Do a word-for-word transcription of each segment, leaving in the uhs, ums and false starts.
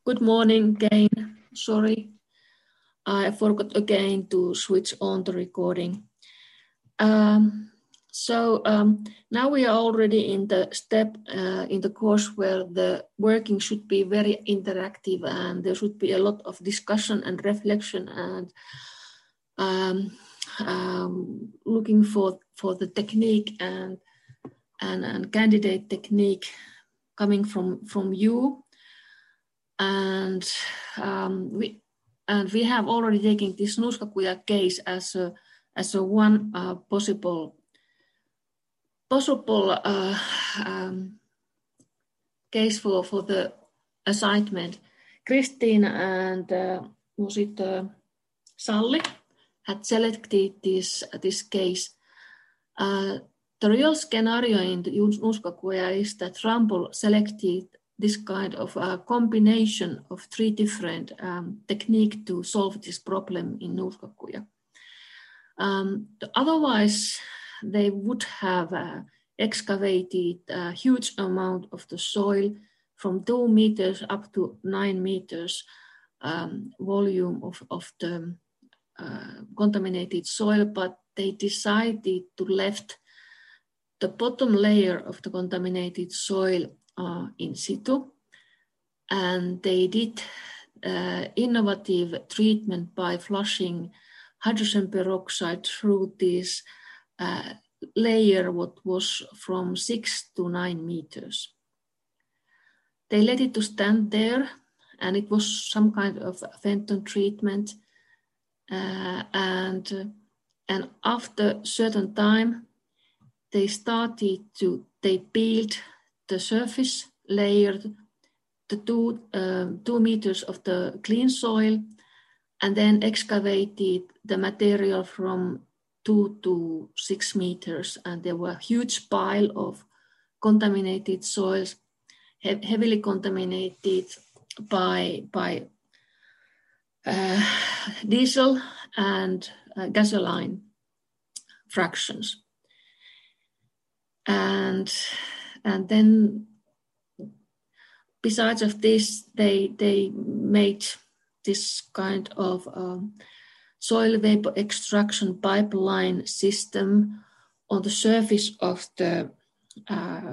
Good morning again. Sorry, I forgot again to switch on the recording. Um, so um, now we are already in the step uh, in the course where the working should be very interactive and there should be a lot of discussion and reflection and um, um, looking for, for the technique and, and, and candidate technique coming from, from you. And um, we and we have already taken this Nuuskakuja case as a as a one uh, possible possible uh, um, case for for the assignment. Christine and uh, was it uh, Salli had selected this this case. Uh, the real scenario in the Nuuskakuja is that Ramboll selected this kind of a combination of three different um, techniques to solve this problem in Nuuskakuja. Um, otherwise, they would have uh, excavated a huge amount of the soil from two meters up to nine meters um, volume of, of the uh, contaminated soil, but they decided to left the bottom layer of the contaminated soil Uh, in situ, and they did uh, innovative treatment by flushing hydrogen peroxide through this uh, layer what was from six to nine meters. They let it to stand there, and it was some kind of Fenton treatment, uh, and and after certain time they started to they peeled the surface layer, the two, um, two meters of the clean soil, and then excavated the material from two to six meters. And there were a huge pile of contaminated soils, he- heavily contaminated by, by uh, diesel and uh, gasoline fractions. And And then, besides of this, they they made this kind of um, soil vapor extraction pipeline system on the surface of the uh,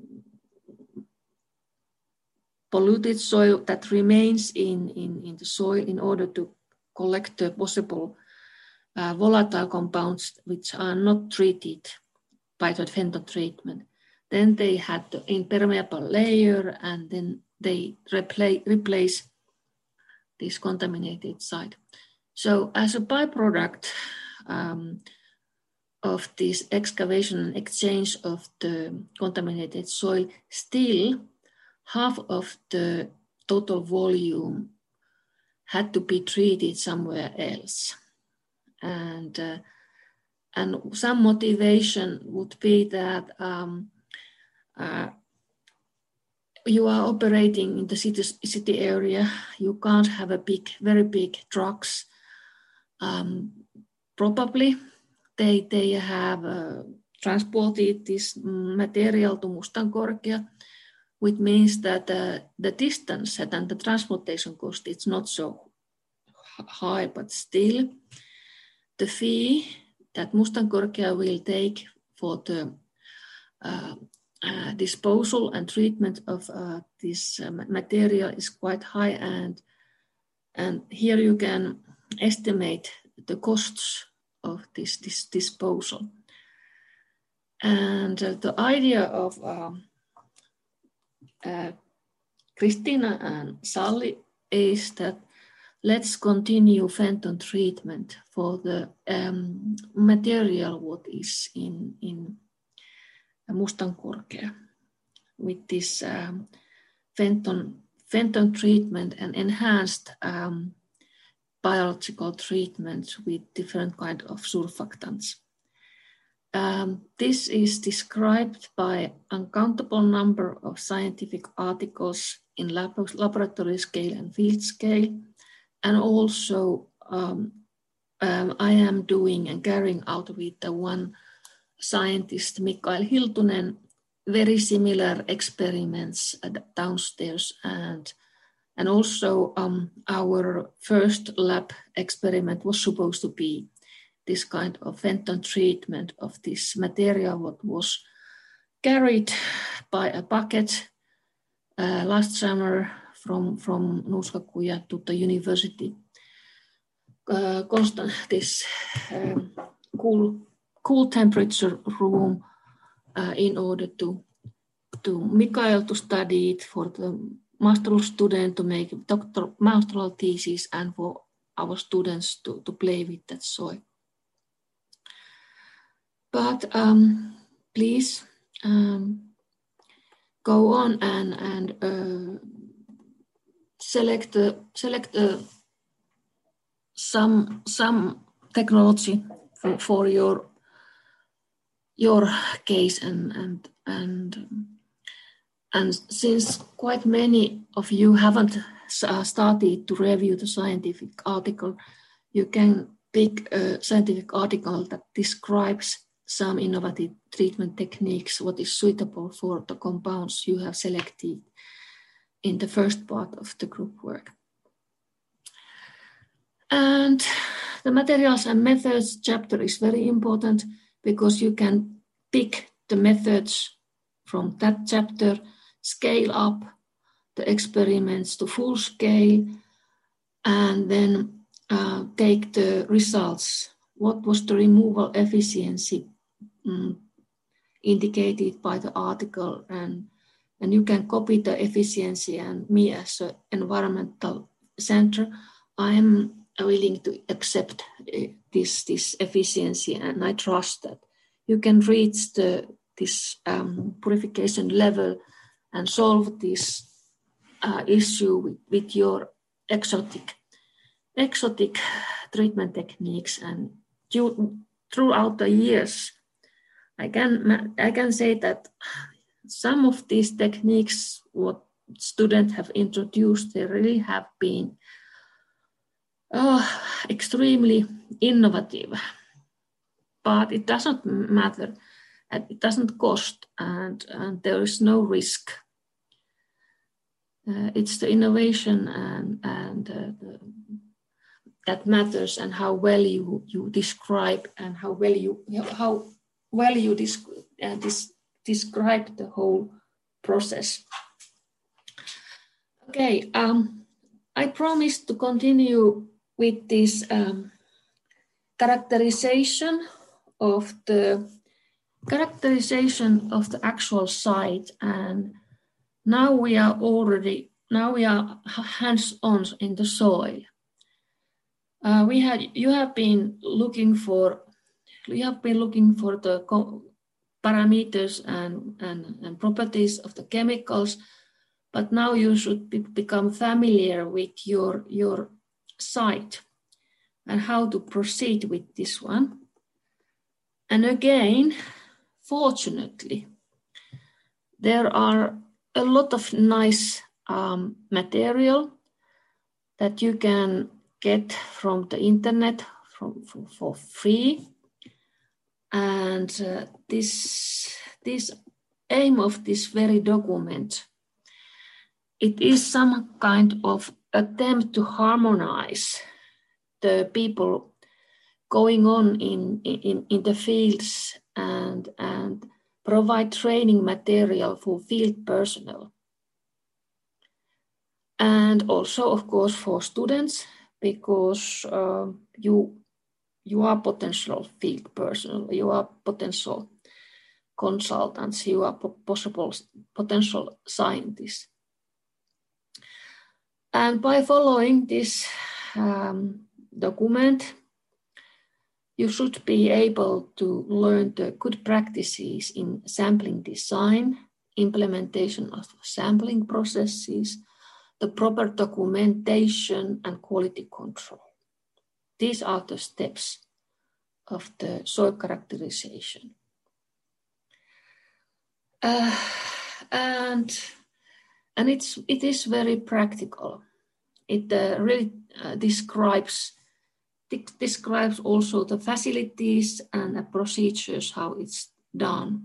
polluted soil that remains in, in, in the soil in order to collect the possible uh, volatile compounds which are not treated by the Fenton treatment. Then they had the impermeable layer, and then they repla- replace this contaminated site. So as a byproduct um, of this excavation and exchange of the contaminated soil, still half of the total volume had to be treated somewhere else. And, uh, and some motivation would be that um, Uh, you are operating in the city, city area, you can't have a big, very big trucks. Um, probably they, they have uh, transported this material to Mustankorkea, which means that uh, the distance and the transportation cost is not so high, but still the fee that Mustankorkea will take for the uh, Uh, disposal and treatment of uh, this uh, material is quite high, and and here you can estimate the costs of this, this disposal. And uh, the idea of uh, uh, Christina and Salli is that let's continue Fenton treatment for the um, material what is in in Mustankorkea with this um, Fenton, Fenton treatment and enhanced um, biological treatments with different kind of surfactants. Um, this is described by uncountable number of scientific articles in lab- laboratory scale and field scale, and also um, um, I am doing and carrying out with the one scientist Mikael Hiltunen very similar experiments downstairs, and And also um, our first lab experiment was supposed to be this kind of Fenton treatment of this material, what was carried by a bucket uh, last summer from, from Nuuskakuja to the university. Uh, constant, this um, cool, cool temperature room uh, in order to, to Mikael to study it, for the master student to make doctoral master's thesis, and for our students to, to play with that soil. But um, please um, go on and, and uh, select, uh, select uh, some, some technology for, for your, your case. And, and, and, and since quite many of you haven't uh, started to review the scientific article, you can pick a scientific article that describes some innovative treatment techniques, what is suitable for the compounds you have selected in the first part of the group work. And the materials and methods chapter is very important, because you can pick the methods from that chapter, scale up the experiments to full scale, and then uh, take the results. What was the removal efficiency um, indicated by the article, and, and you can copy the efficiency. And me as an environmental center, I'm willing to accept this, this efficiency, and I trust that you can reach the, this um, purification level and solve this uh, issue with, with your exotic, exotic treatment techniques. And you, throughout the years, I can, I can say that some of these techniques, what students have introduced, they really have been Oh, extremely innovative, but it doesn't matter, and it doesn't cost, and, and there is no risk. Uh, it's the innovation and, and uh, the, that matters, and how well you, you describe, and how well you how well you disc, uh, dis, describe the whole process. Okay, um, I promised to continue with this um, characterization of the characterization of the actual site, and now we are already now we are hands-on in the soil. Uh, we had you have been looking for you have been looking for the parameters and, and, and properties of the chemicals, but now you should be, become familiar with your your site and how to proceed with this one. And again, fortunately, there are a lot of nice um, material that you can get from the internet from, for, for free. And uh, this, this aim of this very document, it is some kind of attempt to harmonize the people going on in, in, in the fields, and, and provide training material for field personnel. And also, of course, for students, because uh, you, you are potential field personnel, you are potential consultants, you are possible potential scientists. And by following this um, document, you should be able to learn the good practices in sampling design, implementation of sampling processes, the proper documentation, and quality control. These are the steps of the soil characterization. Uh, and and it's, it is very practical. It uh, really uh, describes describes also the facilities and the procedures, how it's done.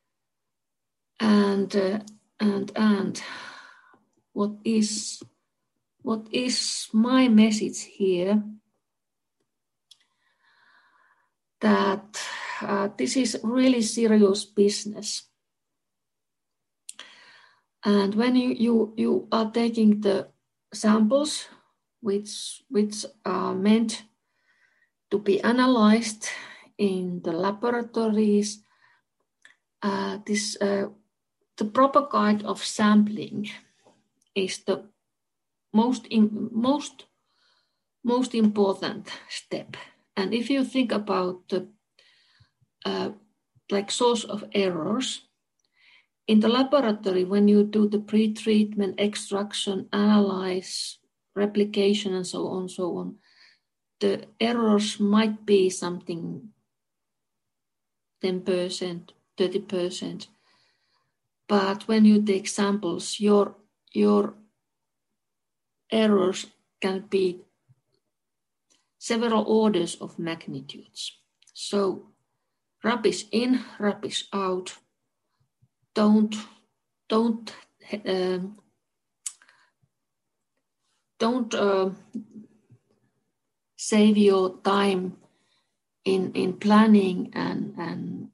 And, uh, and, and what is what is my message here? That uh, this is really serious business. And when you, you, you are taking the samples, which, which are meant to be analyzed in the laboratories, uh, this, uh, the proper kind of sampling is the most, in, most, most important step. And if you think about the uh, like source of errors, in the laboratory, when you do the pre-treatment, extraction, analyze, replication, and so on, so on, the errors might be something ten percent, thirty percent. But when you take samples, your, your errors can be several orders of magnitudes. So rubbish in, rubbish out. Don't, don't, um, don't uh, save your time in, in planning and, and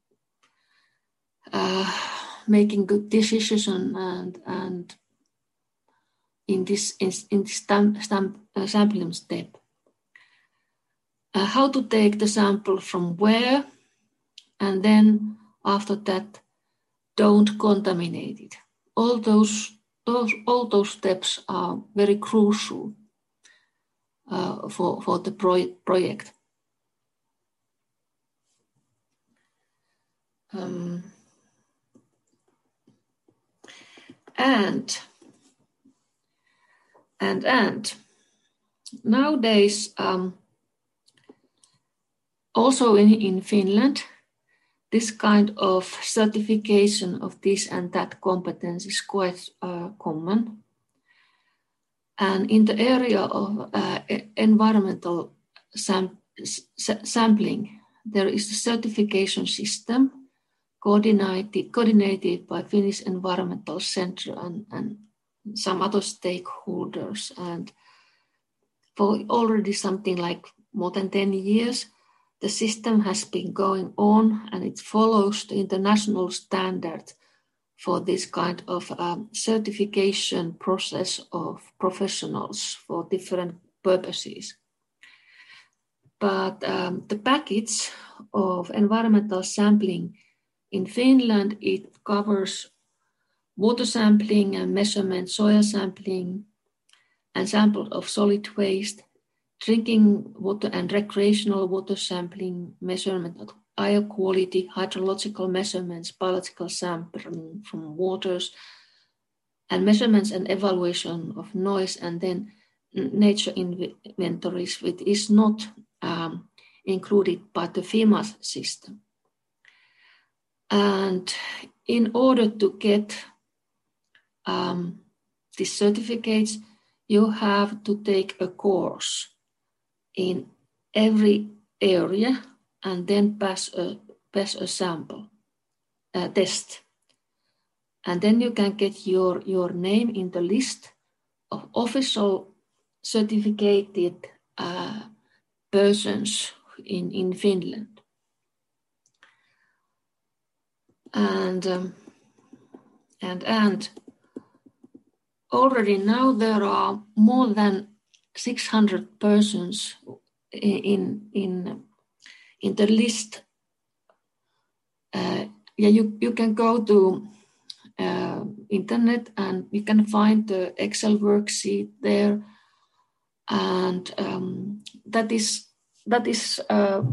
uh, making good decisions and, and in this, in, in this stamp, stamp, uh, sampling step. Uh, how to take the sample from where, and then after that, don't contaminate it. All those, those, all those steps are very crucial uh, for, for the pro- project. Um, and, and, and, nowadays, um, also in, in Finland, this kind of certification of this and that competence is quite uh, common. And in the area of uh, environmental sam- sampling, there is a certification system coordinated, coordinated by Finnish Environmental Center and, and some other stakeholders. And for already something like more than ten years, the system has been going on and it follows the international standard for this kind of um, certification process of professionals for different purposes. But um, the package of environmental sampling in Finland, it covers water sampling and measurement, soil sampling, and samples of solid waste, drinking water and recreational water sampling, measurement of air quality, hydrological measurements, biological sampling from waters, and measurements and evaluation of noise, and then nature inventories, which is not um, included by the FEMA system. And in order to get um, these certificates, you have to take a course in every area and then pass a, pass a sample a test. And then you can get your, your name in the list of official certificated uh, persons in, in Finland. And, um, and, and already now there are more than six hundred persons in, in, in the list. Uh, yeah, you, you can go to uh, internet and you can find the Excel worksheet there. And um, that is, that is uh,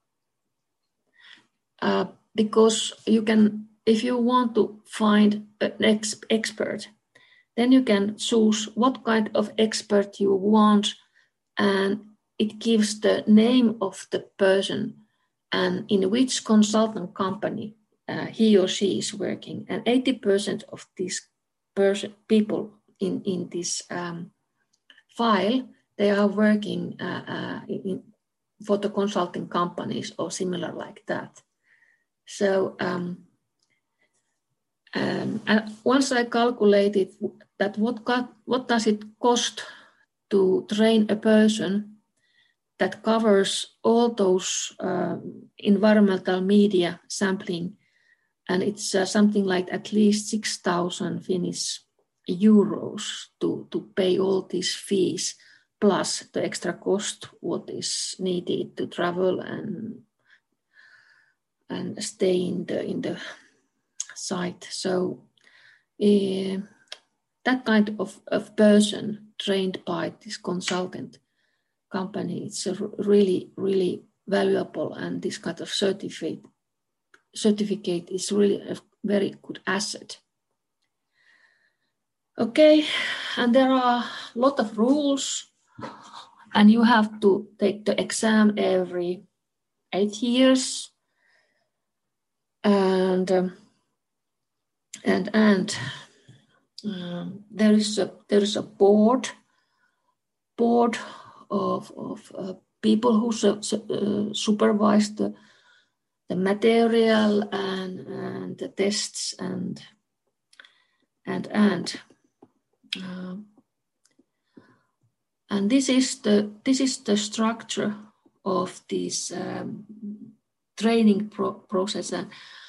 uh, because you can, if you want to find an ex- expert, then you can choose what kind of expert you want, and it gives the name of the person and in which consultant company uh, he or she is working. And eighty percent of these person, people in, in this um, file, they are working uh, uh, in, for the consulting companies or similar like that. So um, um, and once I calculated that what got, what does it cost to train a person that covers all those uh, environmental media sampling, and it's uh, something like at least six thousand Finnish euros to, to pay all these fees, plus the extra cost what is needed to travel and and stay in the in the site. So uh, that kind of, of person trained by this consultant company, it's a really, really valuable, and this kind of certificate certificate is really a very good asset. Okay, and there are a lot of rules, and you have to take the exam every eight years. And um, and and um, there is a there is a board board of of uh, people who su- su- uh, supervise the the material and and the tests and and and uh, and this is the this is the structure of this um, training pro- process. And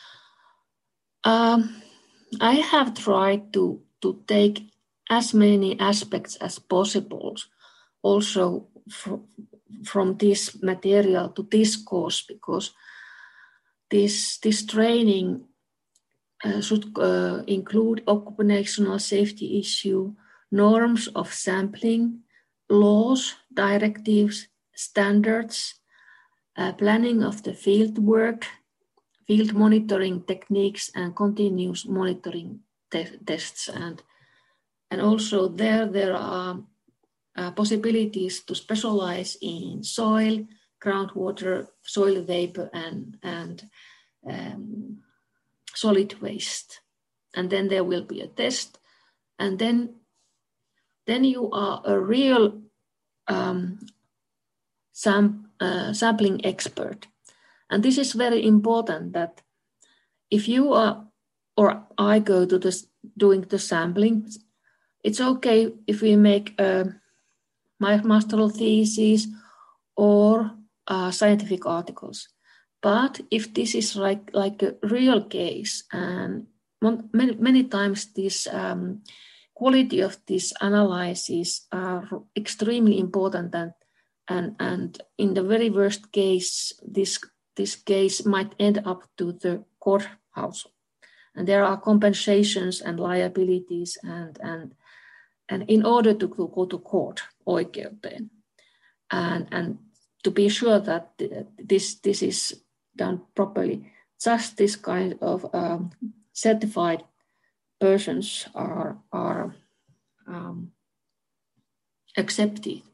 um, I have tried to to take as many aspects as possible also fr- from this material to this course, because this this training uh, should uh, include occupational safety issue, norms of sampling, laws, directives, standards, uh, planning of the field work, field monitoring techniques, and continuous monitoring te- tests. And, and also there, there are uh, possibilities to specialize in soil, groundwater, soil vapor, and, and um, solid waste. And then there will be a test. And then, then you are a real um, sam- uh, sampling expert. And this is very important, that if you are, or I go to this doing the sampling, it's okay if we make a master's thesis or uh, scientific articles. But if this is like, like a real case, and many, many times this um, quality of this analysis are extremely important, and, and, and in the very worst case, this this case might end up to the courthouse. And there are compensations and liabilities, and, and, and in order to go to court, oikeuteen, and, and to be sure that this, this is done properly, just this kind of um, certified persons are, are um, accepted.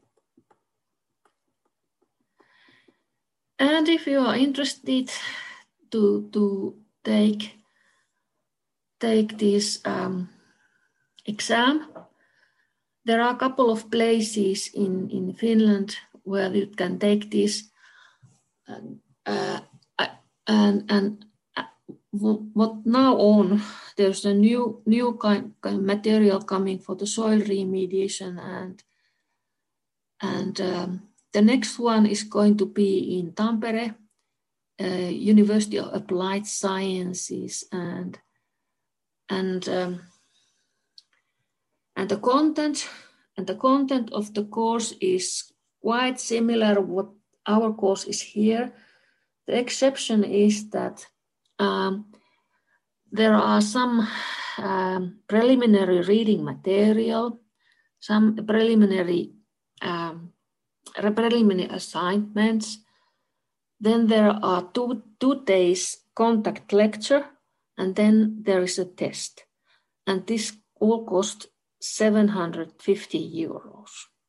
And if you are interested to, to take, take this um, exam, there are a couple of places in, in Finland where you can take this. And, uh, and, and uh, what now on, there's a new, new kind, kind of material coming for the soil remediation, and, and um, the next one is going to be in Tampere, uh, University of Applied Sciences, and and um, and the content and the content of the course is quite similar what our course is here. The exception is that um, there are some um, preliminary reading material, some preliminary um, preliminary assignments. Then there are two, two days contact lecture, and then there is a test. And this all costs seven hundred fifty euros.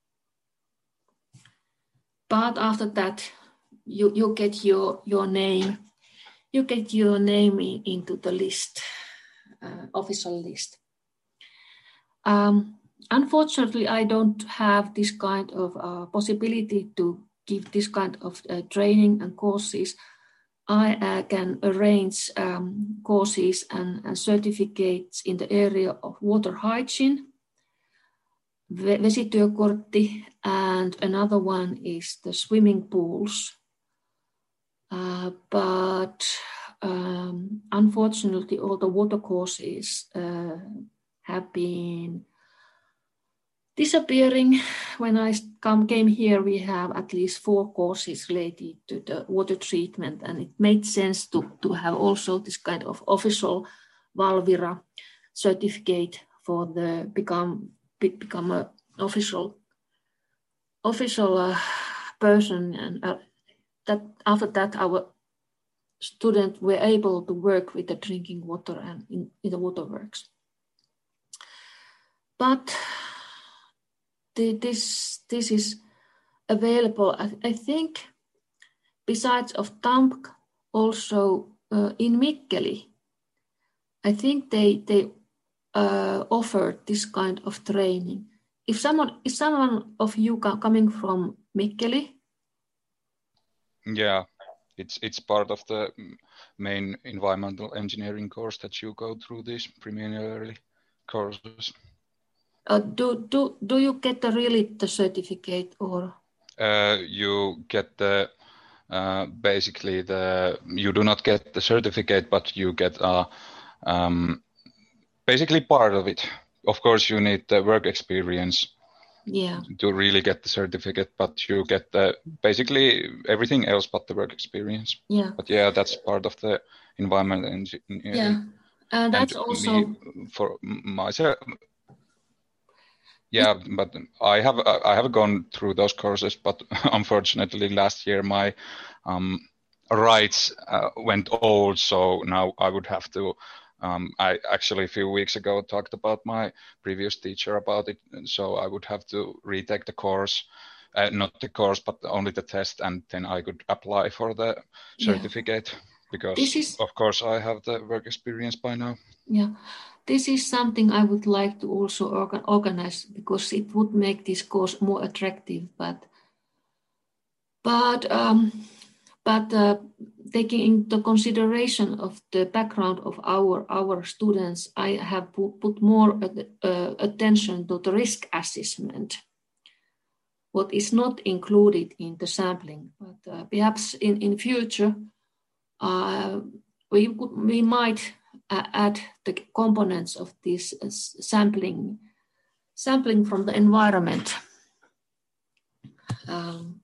But after that, you, you get your, your name, you get your name in, into the list, uh, official list. Um, unfortunately, I don't have this kind of uh, possibility to give this kind of uh, training and courses. I uh, can arrange um, courses and, and certificates in the area of water hygiene, vesityökortti, and another one is the swimming pools. Uh, but um, unfortunately, all the water courses uh, have been disappearing. When I come, came here, we have at least four courses related to the water treatment, and it made sense to, to have also this kind of official Valvira certificate for the become become a official official uh, person, and uh, that after that our students were able to work with the drinking water and in, in the waterworks. But the, this this is available, I, I think, besides of Tampk, also uh, in Mikkeli. I think they they uh, offer this kind of training. If someone, is someone of you coming from Mikkeli? Yeah, it's it's part of the main environmental engineering course that you go through these preliminary courses. Uh, do do do you get the really the certificate or? Uh, you get the uh, basically the you do not get the certificate, but you get uh, um, basically part of it. Of course, you need the work experience. Yeah. To really get the certificate, but you get the basically everything else but the work experience. Yeah. But yeah, that's part of the environmental engineering. Yeah, uh, that's and also me, for myself. Yeah, but I have I have gone through those courses, but unfortunately last year my um, rights uh, went old, so now I would have to. Um, I actually a few weeks ago talked about my previous teacher about it, so I would have to retake the course, uh, not the course, but only the test, and then I could apply for the certificate yeah. because, this is, of course, I have the work experience by now. Yeah, this is something I would like to also organ organize because it would make this course more attractive. But, but, um, but uh, taking into consideration of the background of our our students, I have put, put more uh, attention to the risk assessment. What is not included in the sampling, but uh, perhaps in in future uh, we could, we might uh, add the components of this uh, sampling sampling from the environment. Um,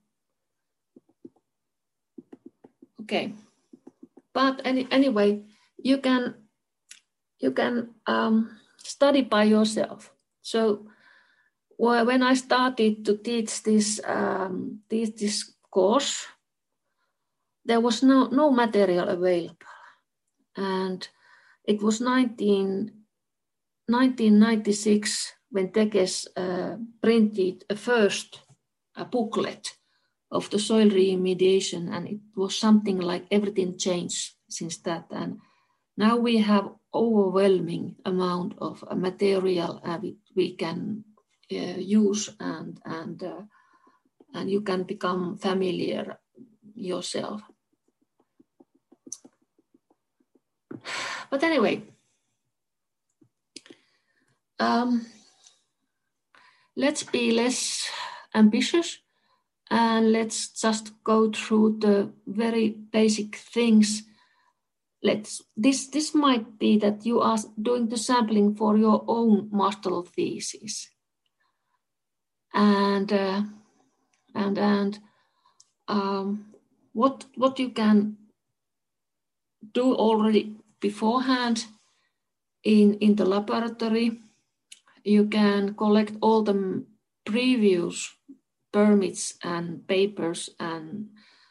okay, but any, anyway, you can you can um, study by yourself. So well, when I started to teach this um, teach this course, there was no no material available, and it was nineteen ninety-six when Tekes uh, printed a first a booklet of the soil remediation, and it was something like everything changed since that. And now we have overwhelming amount of uh, material uh, we, we can uh, use, and and uh, and you can become familiar yourself. But anyway, um, let's be less ambitious and let's just go through the very basic things. Let's this this might be that you are doing the sampling for your own master's thesis, and uh, and and um, what what you can do already beforehand in in the laboratory. You can collect all the previous permits and papers and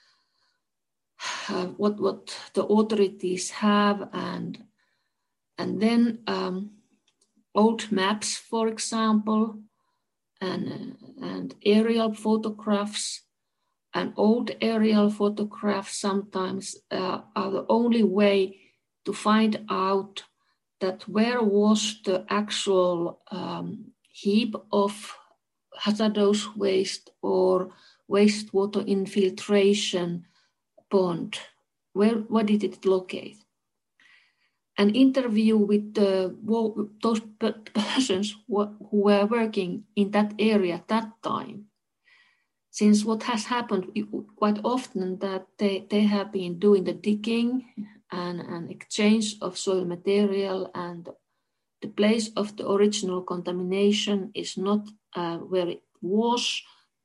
uh, what what the authorities have, and and then um, old maps, for example, and and aerial photographs. And old aerial photographs sometimes uh, are the only way to find out that where was the actual um, heap of hazardous waste or wastewater infiltration pond. Where, where did it locate? an interview with the, those persons who were working in that area at that time. Since what has happened quite often that they, they have been doing the digging and, and exchange of soil material, and the place of the original contamination is not uh, where it was.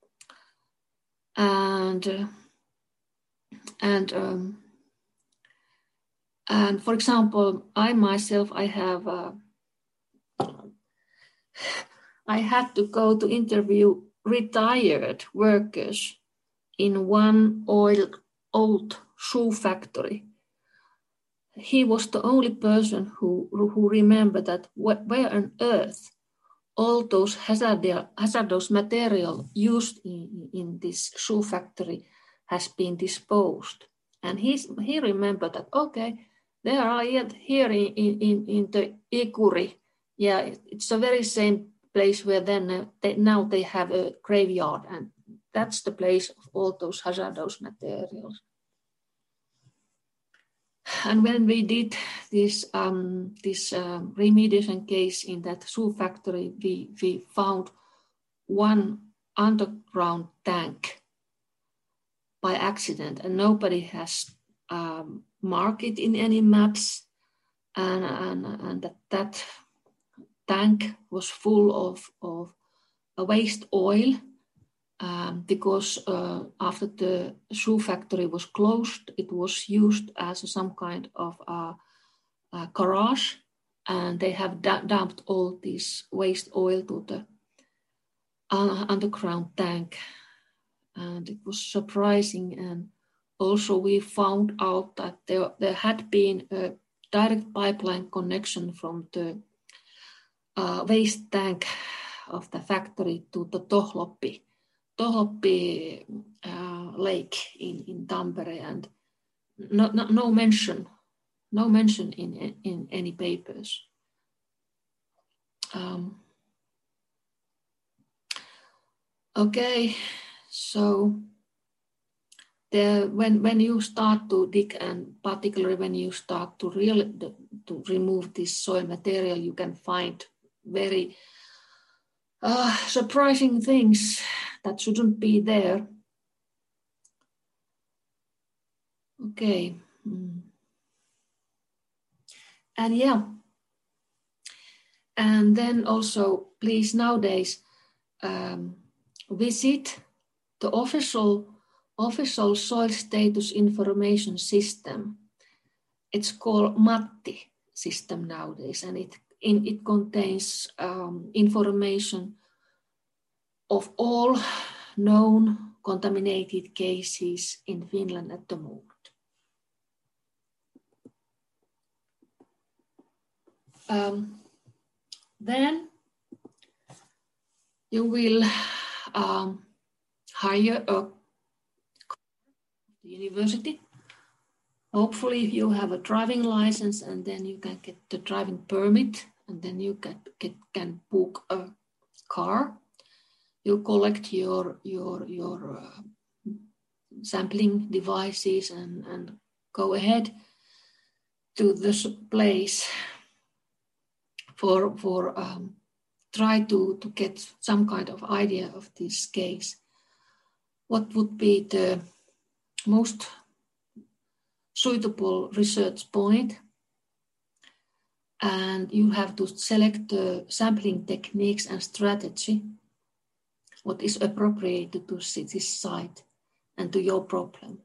And, uh, and, um, and for example, I myself, I have, uh, I had to go to interview retired workers in one oil, old shoe factory. He was the only person who, who remembered that where on earth all those hazardous, hazardous material used in, in this shoe factory has been disposed. And he's, he remembered that, okay, there are yet here in, in, in the Ikuri. Yeah, it's the very same place where then uh, they, now they have a graveyard, and that's the place of all those hazardous materials. And when we did this um, this uh, remediation case in that shoe factory, we, we found one underground tank by accident, and nobody has um, marked it in any maps, and, and, and that, that tank was full of, of waste oil um, because uh, after the shoe factory was closed, it was used as some kind of a, a garage, and they have d- dumped all this waste oil to the uh, underground tank. And it was surprising. And also we found out that there, there had been a direct pipeline connection from the Uh, waste tank of the factory to the Tohloppi, Tohloppi uh, lake in, in Tampere, and no, no, no mention, no mention in, in any papers. Um, okay, so the, when when you start to dig, and particularly when you start to really to remove this soil material, you can find very uh, surprising things that shouldn't be there. Okay. Mm. And yeah. And then also, please nowadays um, visit the official, official soil status information system. It's called MATTI system nowadays, and it In, it contains um, information of all known contaminated cases in Finland at the moment. Um, then you will um, hire a university. Hopefully you have a driving license, and then you can get the driving permit, and then you can, get, can book a car. You collect your, your, your uh, sampling devices and, and go ahead to this place for, for um, try to, to get some kind of idea of this case. What would be the most suitable research point? And you have to select the sampling techniques and strategy, what is appropriate to this site and to your problem.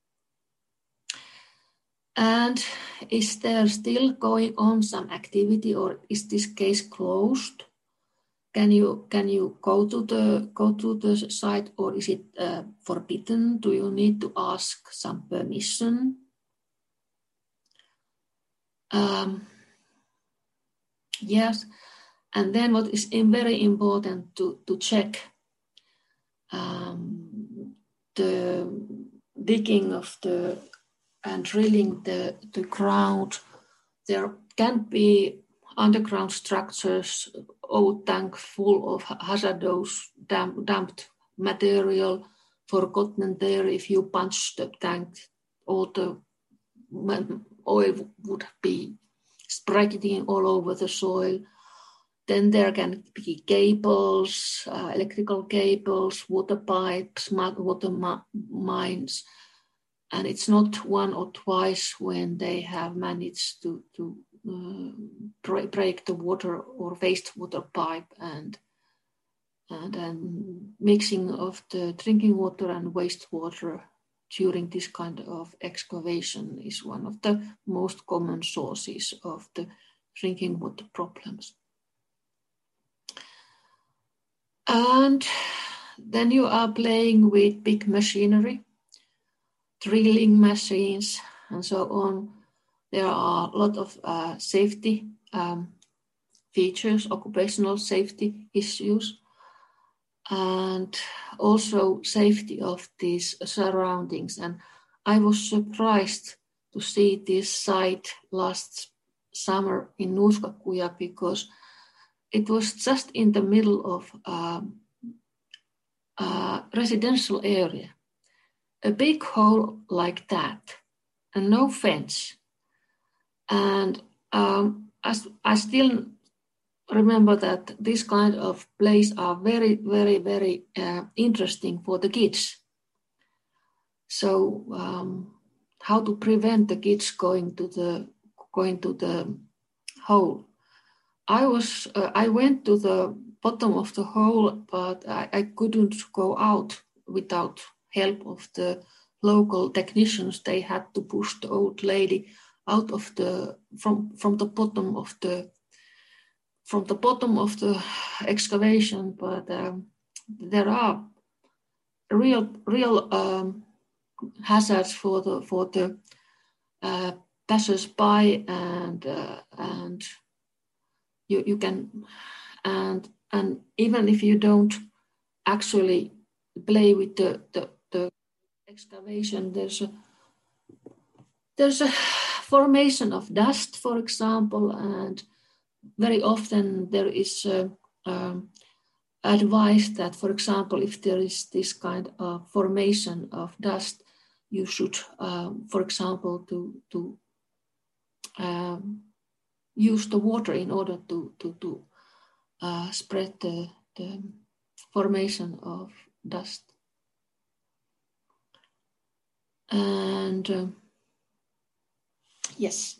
And is there still going on some activity, or is this case closed? Can you can you go to the go to the site, or is it uh, forbidden? Do you need to ask some permission? Um, yes, and then what is very important to to check um, the digging of the and drilling the the ground. There can be underground structures, old tank full of hazardous damp, dumped material, forgotten there. If you punch the tank, all the oil would be spreading all over the soil. Then there can be cables, uh, electrical cables, water pipes, water ma- mines. And it's not one or twice when they have managed to, to uh, break the water or wastewater pipe, and, and and mixing of the drinking water and wastewater during this kind of excavation is one of the most common sources of the drinking water problems. And then you are playing with big machinery, drilling machines, and so on. There are a lot of uh, safety um, features, occupational safety issues, and also safety of these surroundings. And I was surprised to see this site last summer in Nuuskakuja, because it was just in the middle of um, a residential area. A big hole like that, and no fence. And um, I, I still remember that this kind of place are very, very, very uh, interesting for the kids. So um, how to prevent the kids going to the going to the hole? I was uh, I went to the bottom of the hole, but I, I couldn't go out without help of the local technicians. They had to push the old lady out of the from from the bottom of the from the bottom of the excavation. But um, there are real real um, hazards for the for the uh, passers-by, and uh, and you you can and and even if you don't actually play with the the, the excavation, there's a there's a formation of dust, for example, and very often there is uh, um, advice that, for example, if there is this kind of formation of dust, you should, um, for example, to to um, use the water in order to to to uh, spread the, the formation of dust. And uh, yes.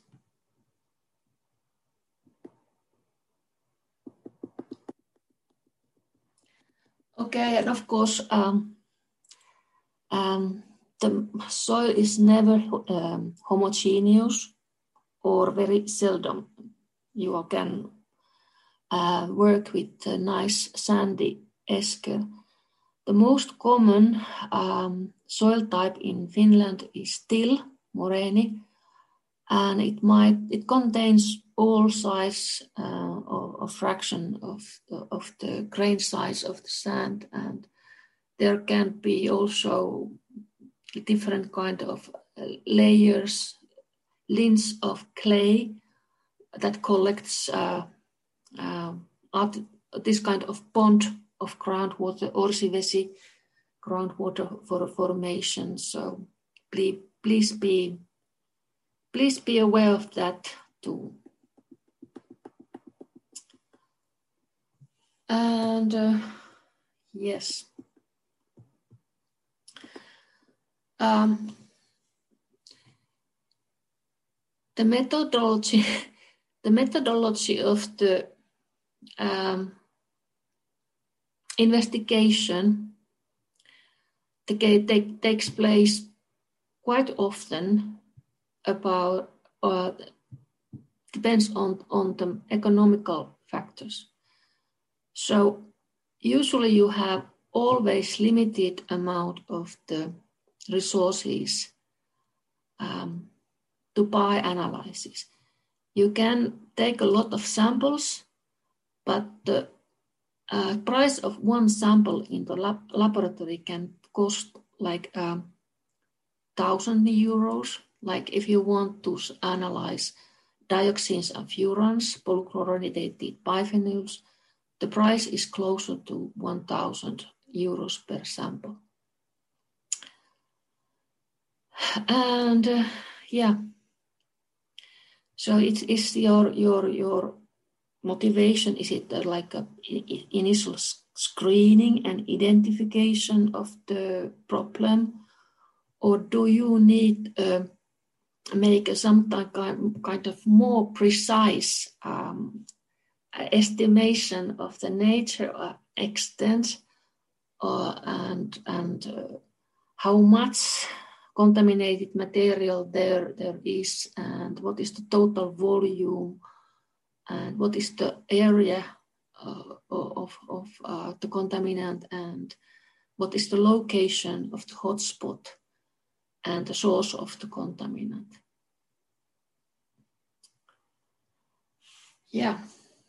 Okay, and of course, um, um, the soil is never um, homogeneous, or very seldom you can uh, work with a nice sandy esker. The most common um, soil type in Finland is till, moreeni, and it might it contains all size uh, of, of fraction of the, of the grain size of the sand, and there can be also different kind of layers, lins of clay that collects uh, uh, this kind of pond of groundwater, orsivesi, groundwater for formation. So please, please be please be aware of that too. And uh, yes. Um, the methodology, the methodology of the um, investigation take, take, takes place quite often about, uh, depends on, on the economical factors. So usually you have always limited amount of the resources um, to buy analysis. You can take a lot of samples, but the uh, price of one sample in the lab laboratory can cost like um, thousand euros. Like if you want to analyze dioxins and furans, polychlorinated biphenyls, the price is closer to one thousand euros per sample. And uh, yeah, So it is your your your motivation. Is it like a initial screening and identification of the problem, or do you need uh, make some kind of more precise um, estimation of the nature or extent, uh, and and uh, how much contaminated material there there is, and what is the total volume, and what is the area uh, of of uh, the contaminant, and what is the location of the hotspot and the source of the contaminant. Yeah.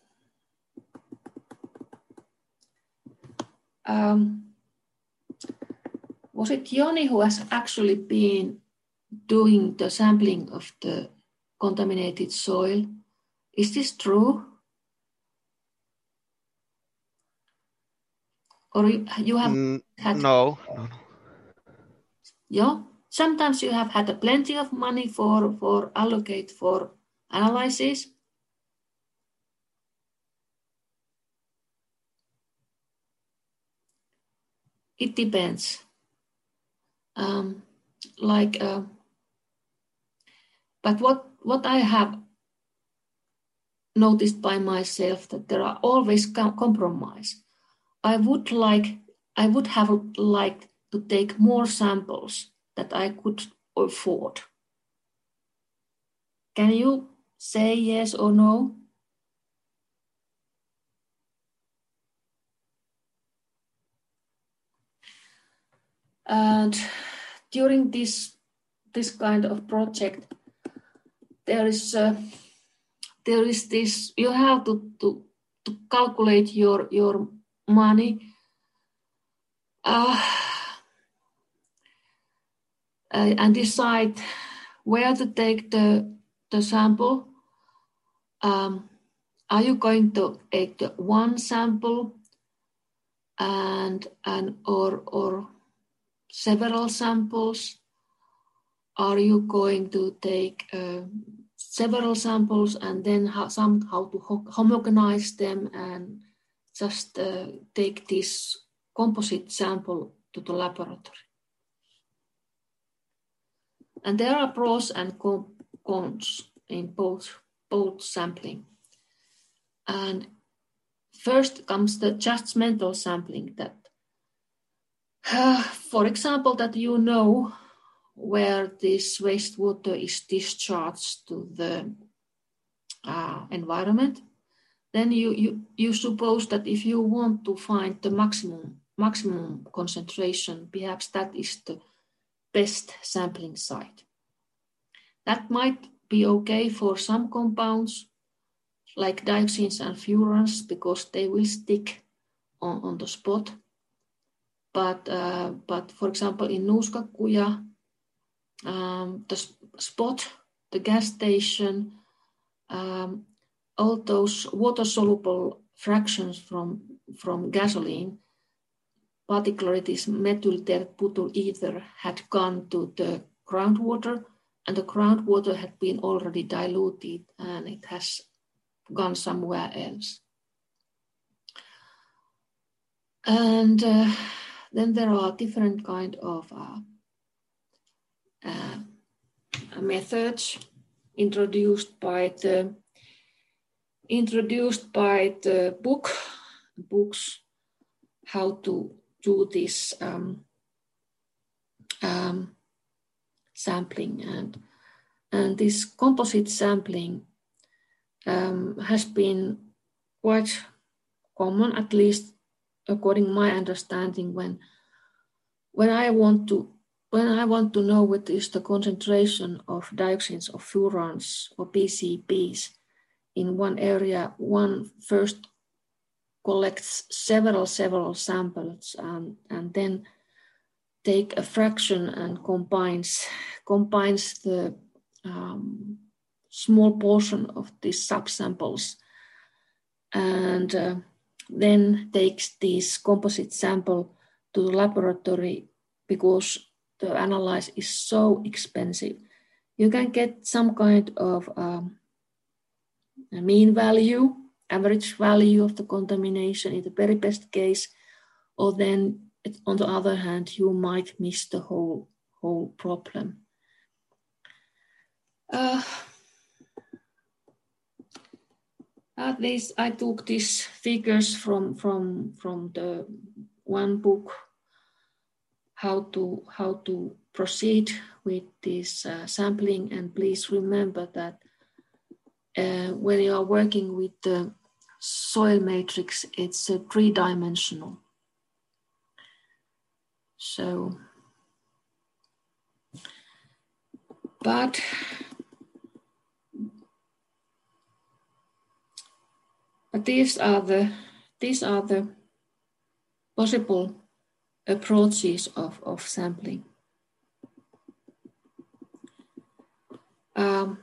Um, was it Joni who has actually been doing the sampling of the contaminated soil? Is this true? Or you, you have mm, had... No, no, no. Yeah, sometimes you have had a plenty of money for, for allocate for analysis. It depends. Um, like, uh, but what, what I have noticed by myself, that there are always compromise. I would like, I would have liked to take more samples that I could afford. Can you say yes or no? And during this this kind of project, there is uh, there is this. You have to to, to calculate your your money. Uh, and decide where to take the the sample. Um, are you going to take the one sample and and or or several samples? Are you going to take uh, several samples and then how, somehow to ho- homogenize them and just uh, take this composite sample to the laboratory? And there are pros and cons in both, both sampling. And first comes the judgmental sampling, that, uh, for example, that you know where this wastewater is discharged to the uh, environment. Then you, you, you suppose that if you want to find the maximum, maximum concentration, perhaps that is the best sampling site. That might be okay for some compounds like dioxins and furans because they will stick on, on the spot. But, uh, but for example, in Nuuskakkuja, um, the spot, the gas station, um, all those water-soluble fractions from, from gasoline, particularly this methyl terbutyl ether, had gone to the groundwater, and the groundwater had been already diluted and it has gone somewhere else. And uh, then there are different kind of uh, uh, methods introduced by the introduced by the book books how to do this um, um, sampling, and and this composite sampling um, has been quite common, at least according to my understanding, when when I want to when I want to know what is the concentration of dioxins or furans or P C Bs in one area, one first collects several several samples and, and then take a fraction and combines combines the um, small portion of these subsamples, and uh, then takes this composite sample to the laboratory because the analysis is so expensive. You can get some kind of um, a mean value, average value of the contamination in the very best case, or then on the other hand, you might miss the whole, whole problem. Uh, at least I took these figures from, from, from the one book, how to, how to proceed with this uh, sampling. And please remember that uh, when you are working with the soil matrix, it's uh, three-dimensional. So, but but these are the these are the possible approaches of, of sampling. Um,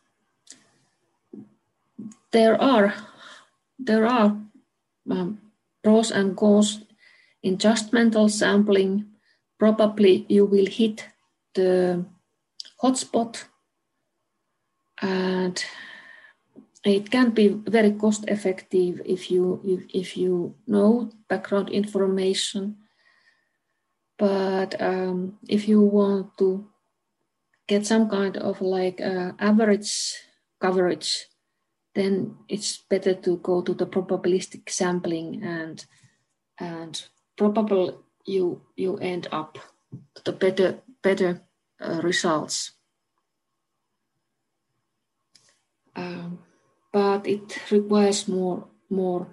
there are there are um, pros and cons in just mental sampling. Probably you will hit the hotspot, and it can be very cost effective if you if, if you know background information. But um, if you want to get some kind of like uh, average coverage, then it's better to go to the probabilistic sampling, and and probably you you end up to the better better uh, results. Um, but it requires more more.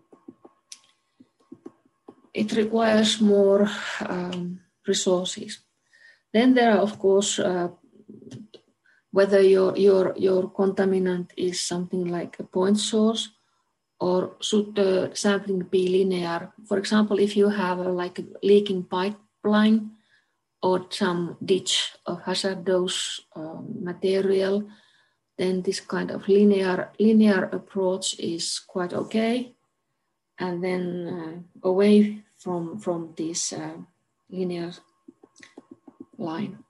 It requires more um, resources. Then there are, of course, uh, whether your your your contaminant is something like a point source, or should the sampling be linear? For example, if you have a, like a leaking pipeline or some ditch of hazardous um, material, then this kind of linear linear approach is quite okay. And then uh, away from from this uh, linear line.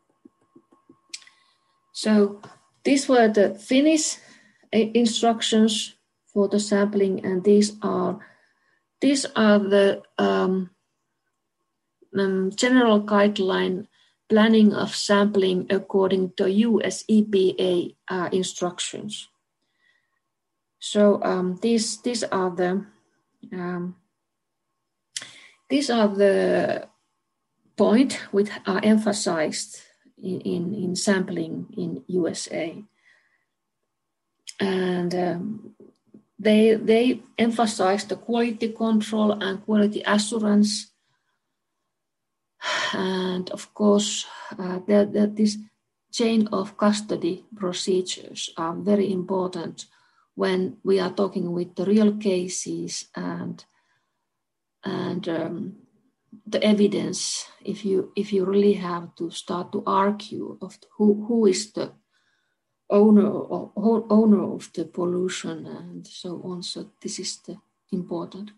So these were the Finnish instructions for the sampling, and these are these are the um, um, general guideline planning of sampling according to U S E P A uh, instructions. So um, these these are the um, these are the points which are emphasized in, in, in sampling in U S A. And um, they, they emphasize the quality control and quality assurance. And of course, uh, that, that this chain of custody procedures are very important when we are talking with the real cases and, and um, the evidence, if you if you really have to start to argue of who who is the owner or owner of the pollution and so on. So this is the important.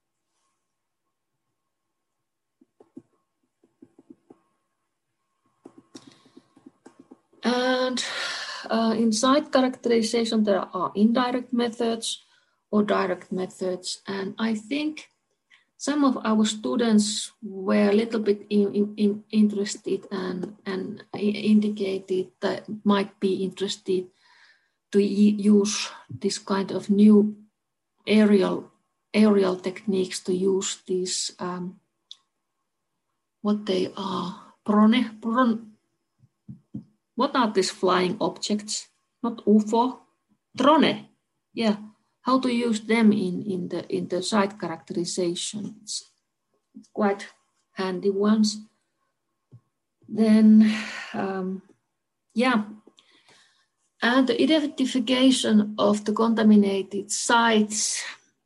And uh, in site characterization, there are indirect methods or direct methods, and I think some of our students were a little bit in, in, interested and, and indicated that might be interested to use this kind of new aerial, aerial techniques to use these, um, what they are, prone, prone, what are these flying objects? Not U F O, drone, yeah. How to use them in, in, the, in the site characterization. It's quite handy ones. Then, um, yeah. And the identification of the contaminated sites.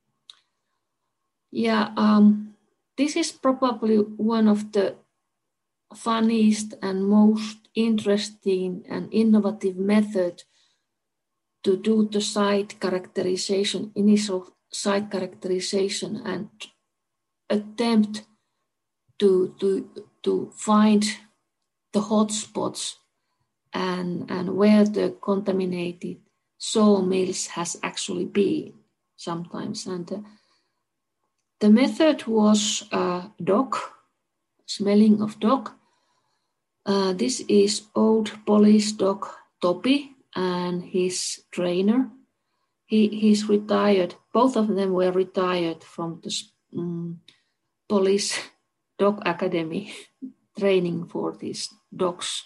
Yeah, um, this is probably one of the funniest and most interesting and innovative method to do the site characterization, initial site characterization, and attempt to, to, to find the hotspots and, and where the contaminated sawmills has actually been sometimes. And uh, the method was uh, dog, smelling of dog. Uh, this is old police dog Topi and his trainer. He, he's retired. Both of them were retired from the um, police dog academy, training for these dogs.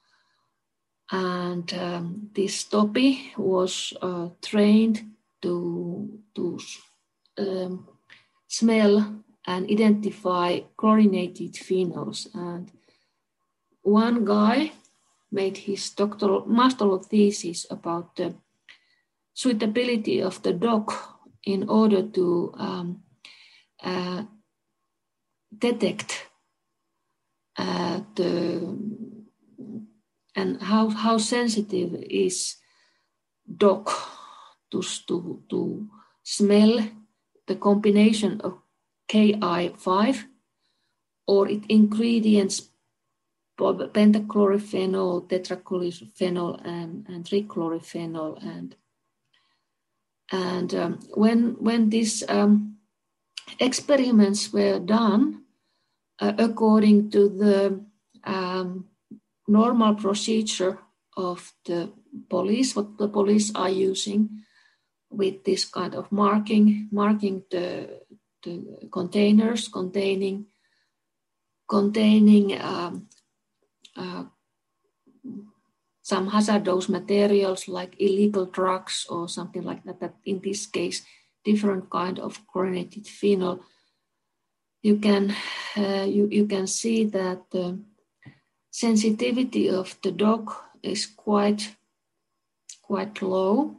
And um, this Topi was uh, trained to, to um, smell and identify chlorinated phenols. And one guy made his doctoral master's thesis about the suitability of the dog in order to um, uh, detect uh, the and how how sensitive is dog to, to, to smell the combination of K I five or its ingredients pentachlorophenol, tetrachlorophenol, and, and trichlorophenol. And, and um, when, when these um, experiments were done uh, according to the um, normal procedure of the police, what the police are using with this kind of marking, marking the, the containers containing, containing um, uh, some hazardous materials like illegal drugs or something like that, that in this case, different kind of chlorinated phenol. You can, uh, you, you can see that the sensitivity of the dog is quite, quite low.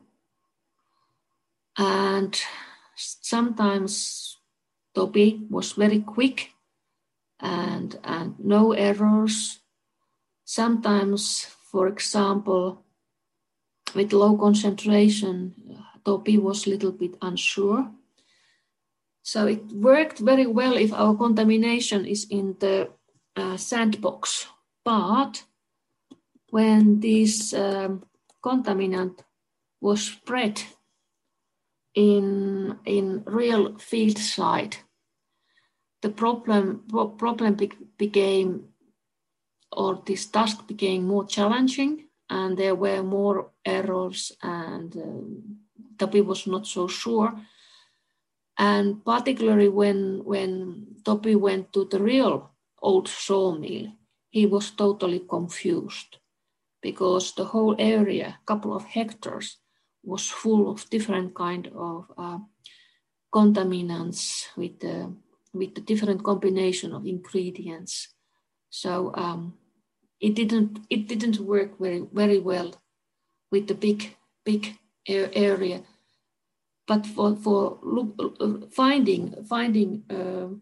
And sometimes Topi was very quick and, and no errors. Sometimes, for example, with low concentration, Topi was a little bit unsure. So it worked very well if our contamination is in the uh, sandbox. But when this um, contaminant was spread in, in real field site, the problem, problem be- became, or this task became more challenging, and there were more errors, and um, Topi was not so sure. And particularly when, when Topi went to the real old sawmill, he was totally confused because the whole area, a couple of hectares, was full of different kind of uh, contaminants with the, with the different combination of ingredients. So um, it didn't it didn't work very very well with the big big area. But for for look, finding finding uh,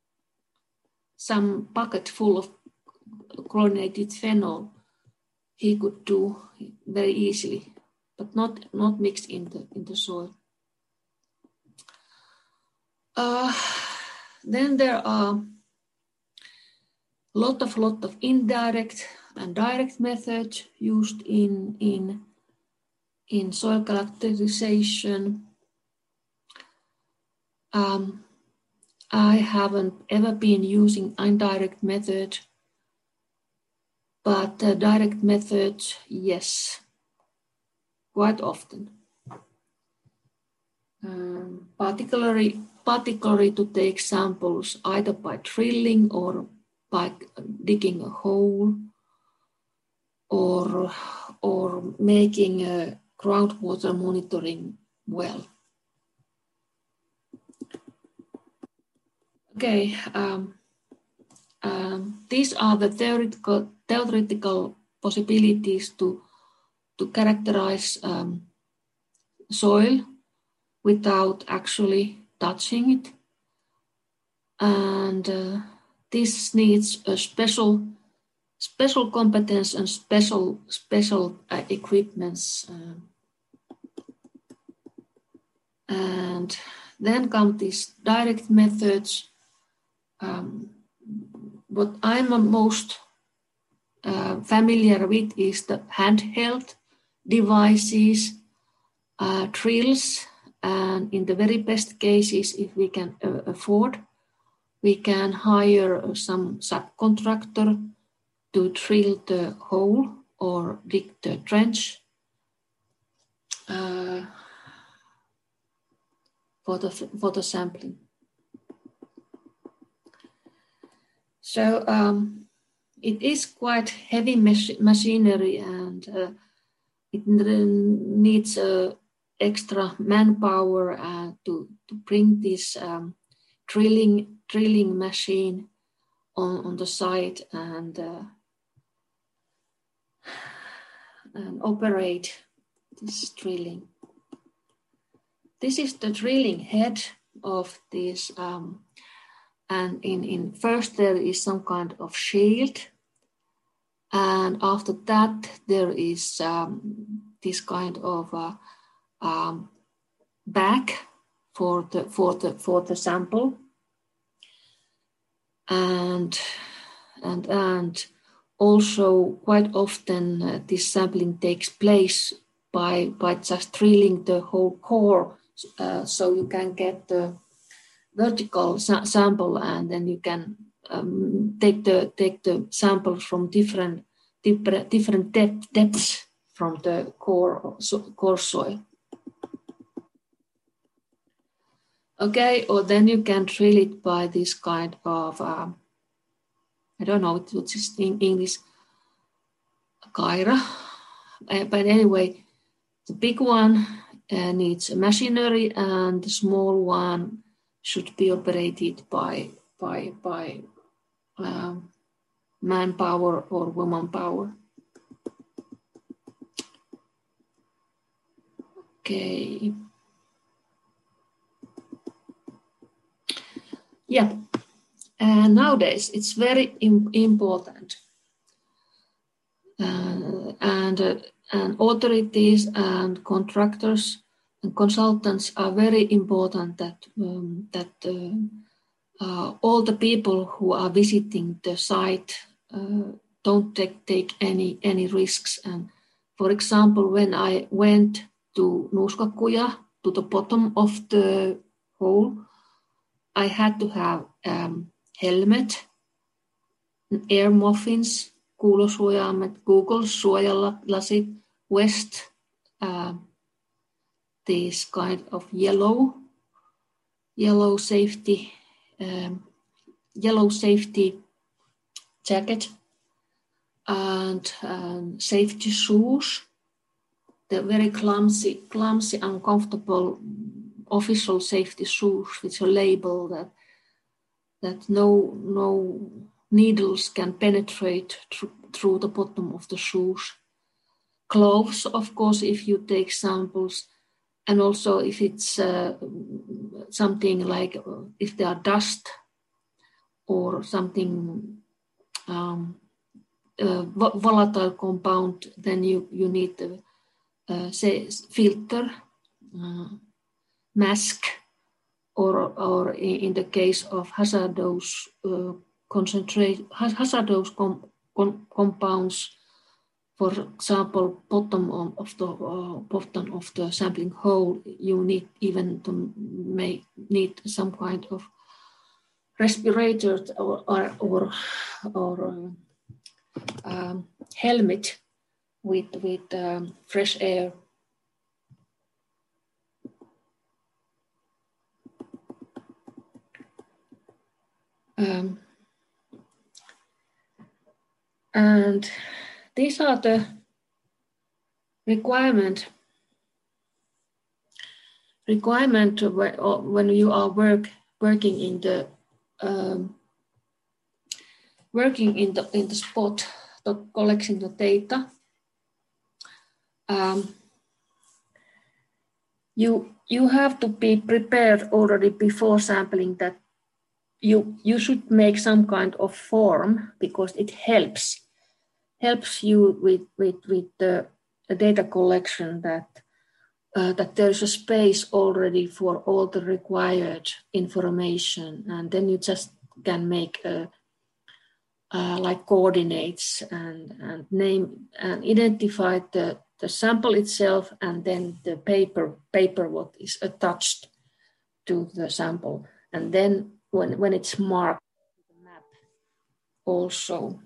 some bucket full of chlorinated phenol, he could do very easily, but not not mixed in the in the soil. Uh, then there are lot of lot of indirect and direct methods used in in in soil characterization. Um, I haven't ever been using indirect method, but uh, direct method, yes, quite often. Um, particularly, particularly to take samples either by drilling or by digging a hole, or or making a groundwater monitoring well. Okay, um, um, these are the theoretical theoretical possibilities to to characterize um, soil without actually touching it, and uh, this needs a special special competence and special special uh, equipments. Uh, and then come these direct methods. Um, what I'm most uh, familiar with is the handheld devices uh, drills, and in the very best cases, if we can uh, afford, we can hire some subcontractor to drill the hole or dig the trench uh, for the for the sampling. So um, it is quite heavy mach- machinery, and uh, it needs uh, extra manpower uh, to to bring this um, drilling drilling machine on on the site and. Uh, and operate this drilling. This is the drilling head of this, um, and in, in first there is some kind of shield, and after that there is um, this kind of uh, um, bag for the for the for the sample, and and and. Also, quite often uh, this sampling takes place by, by just drilling the whole core, uh, so you can get the vertical sa- sample, and then you can um, take the take the samples from different different, different depth, depths from the core so, core soil. Okay, or then you can drill it by this kind of. Uh, I don't know what's it in English, Kaira. Uh, but anyway, the big one uh, needs machinery, and the small one should be operated by by by um, manpower or woman power. Okay. Yeah. And nowadays it's very im- important, uh, and uh, and authorities and contractors and consultants are very important. That um, that uh, uh, all the people who are visiting the site uh, don't take take any any risks. And for example, when I went to Nuuskakuja, to the bottom of the hole, I had to have um, helmet, air muffins, kuulosuojaimet, Google-suojalasit, vest, uh, this kind of yellow, yellow safety, um, yellow safety jacket, and um, safety shoes, the very clumsy, clumsy, uncomfortable official safety shoes with a label that that no no needles can penetrate tr- through the bottom of the shoes. Gloves, of course, if you take samples, and also if it's uh, something like uh, if there are dust or something um, uh, volatile compound, then you you need the uh, say filter, uh, mask. Or, or in the case of hazardous uh, concentrate hazardous com, com, compounds, for example, bottom of the uh, bottom of the sampling hole, you need even to make need some kind of respirator or or or, or uh, um, helmet with with um, fresh air. Um, and these are the requirement requirement when you are work working in the um, working in the in the spot, the collecting the data. Um, you you have to be prepared already before sampling that you you should make some kind of form, because it helps helps you with with with the, the data collection, that uh, that there's a space already for all the required information, and then you just can make a, uh, like coordinates and and name and identify the the sample itself and then the paper, paper what is attached to the sample. And then when, when it's marked, the map also.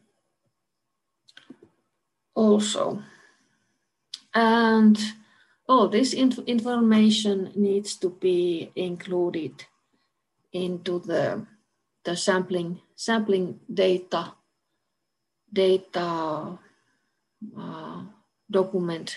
Also. And all this inf information needs to be included into the, the sampling, sampling data, data uh, document.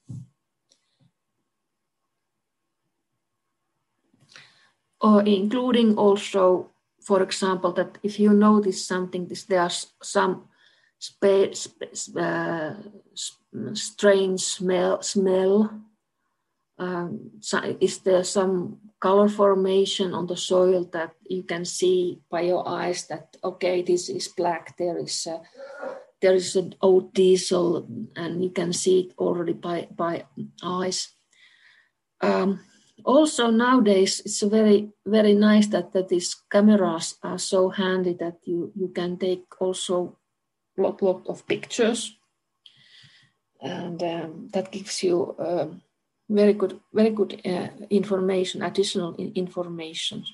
Or including also, for example, that if you notice something, this, there's some space, uh, strange smell, smell. Um, so is there some color formation on the soil that you can see by your eyes that, okay, this is black, there is a, there is an old diesel, and you can see it already by, by eyes. Um, also nowadays, it's very, very nice that, that these cameras are so handy that you, you can take also a lot, lot of pictures. And um, that gives you um, very good, very good uh, information, additional information.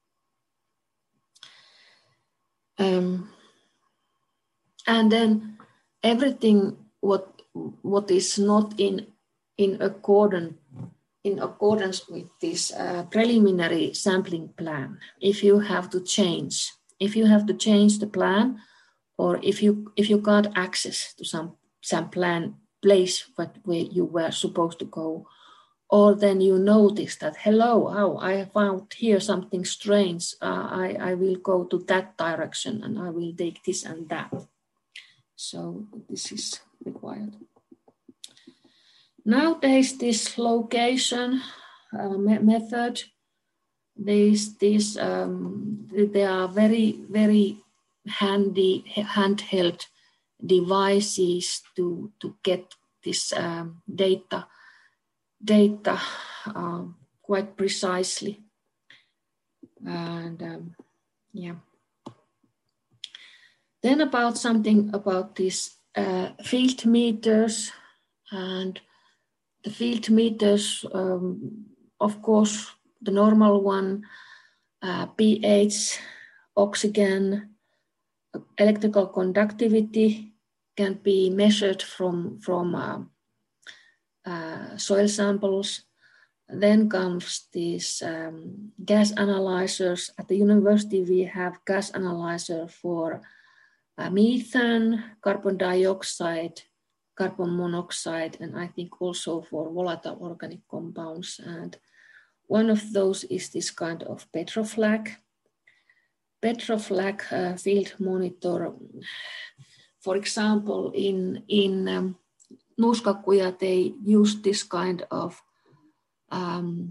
Um, and then everything what what is not in in accordance in accordance with this uh, preliminary sampling plan. If you have to change, if you have to change the plan, or if you if you got access to some some plan place what where you were supposed to go, or then you notice that, hello, oh, I found here something strange. Uh, I, I will go to that direction and I will take this and that. So this is required. Nowadays, this location uh, me method, these, these, um, they are very, very handy handheld devices to, to get this um, data data uh, quite precisely. And um, yeah. Then about something about these uh, field meters, and the field meters, um, of course, the normal one, uh, pH, oxygen, electrical conductivity can be measured from, from uh, Uh, soil samples. Then comes these um, gas analyzers. At the university, we have gas analyzer for uh, methane, carbon dioxide, carbon monoxide, and I think also for volatile organic compounds. And one of those is this kind of petroflag. Petroflag uh, field monitor. For example, in, in um, Nuuskakkuja, they use this kind of um,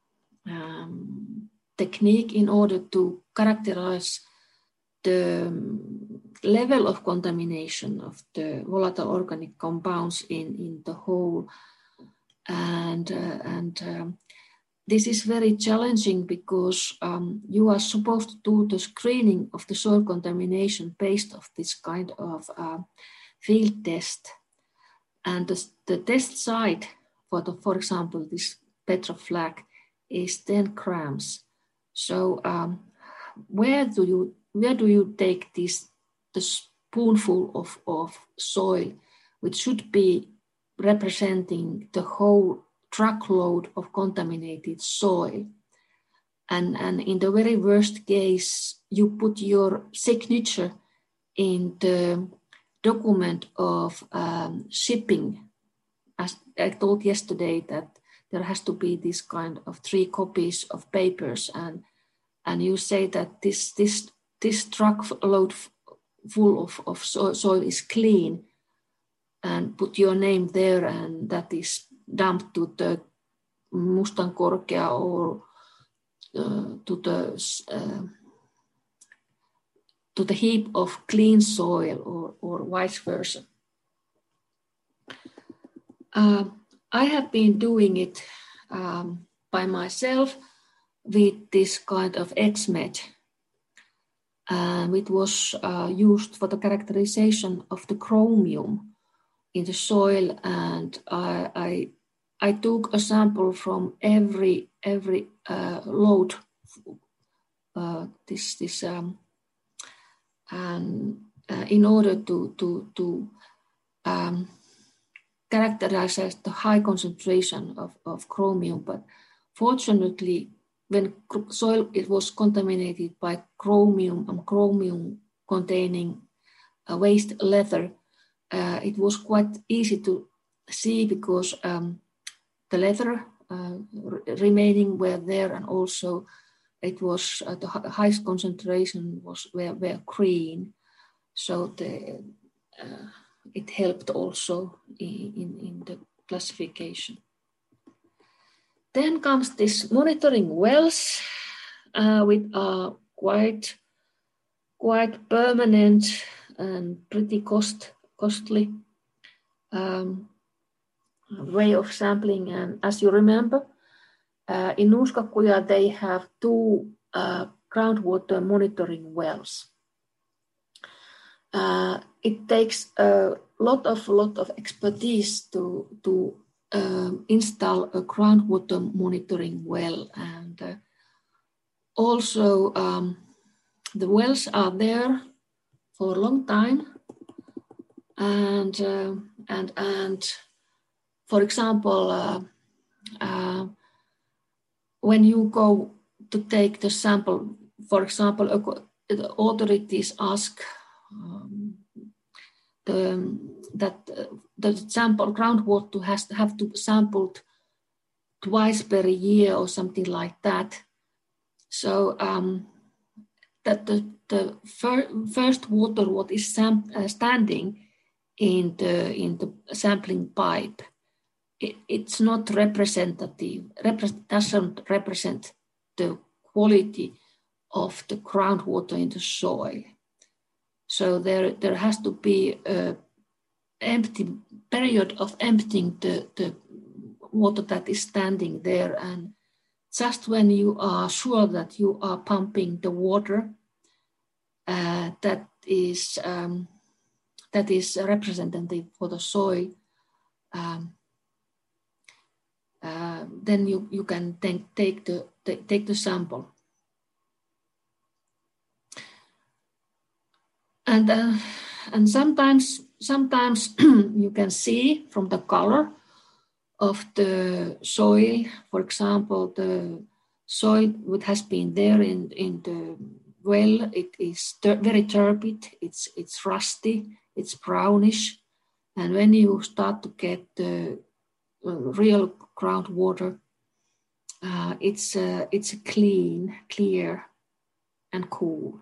um, technique in order to characterize the level of contamination of the volatile organic compounds in, in the whole. And, uh, and um, this is very challenging because um, you are supposed to do the screening of the soil contamination based on this kind of uh, field test. And the, the test site for, the, for example, this petroflag is ten grams. So um, where do you where do you take this the spoonful of, of soil, which should be representing the whole truckload of contaminated soil? And, and in the very worst case, you put your signature in the document of um, shipping. As I told yesterday, that there has to be this kind of three copies of papers, and and you say that this this this truckload full of, of soil is clean, and put your name there, and that is dumped to the Mustankorkea or uh, to the uh, to the heap of clean soil, or, or vice versa. Uh, I have been doing it um, by myself with this kind of X-Med. Um, it was uh, used for the characterization of the chromium in the soil, and I I, I took a sample from every every uh, load. Uh, this this um, and uh, in order to to to um, characterize as the high concentration of, of chromium, but fortunately, when soil it was contaminated by chromium and chromium containing uh, waste leather, uh, it was quite easy to see because um, the leather uh, remaining were there, and also it was uh, the highest concentration was were, were green, so the uh, it helped also in, in, in the classification. Then comes this monitoring wells, uh, with a quite quite permanent and pretty cost costly um, way of sampling. And as you remember, uh, in Nuuskakuja they have two uh, groundwater monitoring wells. Uh, it takes a lot of lot of expertise to to um, install a groundwater monitoring well, and uh, also um, the wells are there for a long time, and uh, and and for example, uh, uh, when you go to take the sample, for example, the authorities ask um, the that uh, the sample groundwater has to have to be sampled twice per year or something like that. So um, that the, the fir first water what is sam uh, standing in the in the sampling pipe, it, it's not representative. Repre doesn't represent the quality of the groundwater in the soil. So there there has to be a empty period of emptying the, the water that is standing there, and just when you are sure that you are pumping the water uh, that is um, that is representative for the soil, um, uh, then you you can then take the take the sample. And uh, and sometimes sometimes you can see from the color of the soil, for example, the soil that has been there in, in the well, it is very turbid, it's, it's rusty, it's brownish. And when you start to get the uh, real groundwater, uh, it's, uh, it's clean, clear, and cool.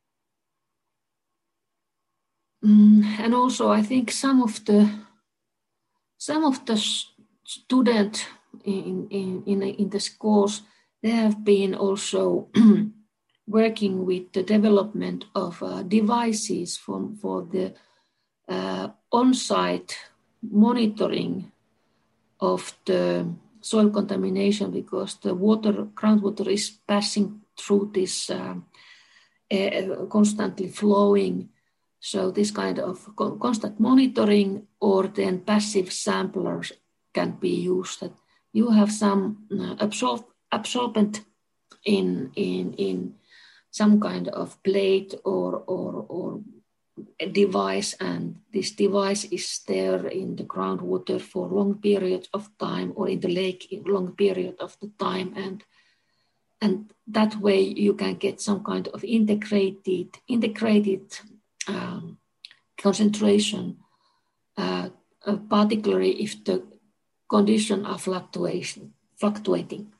Mm, and also, I think some of the some of the students in in in in this course, they have been also working with the development of uh, devices from for the uh, on-site monitoring of the soil contamination, because the water groundwater is passing through this uh, uh, constantly flowing. So this kind of constant monitoring or then passive samplers can be used. That you have some uh, absorb, absorbent in, in, in some kind of plate or, or, or a device, and this device is there in the groundwater for long periods of time, or in the lake in long period of the time, and and that way you can get some kind of integrated integrated Um, concentration, uh, uh, particularly if the conditions are fluctuation, fluctuating.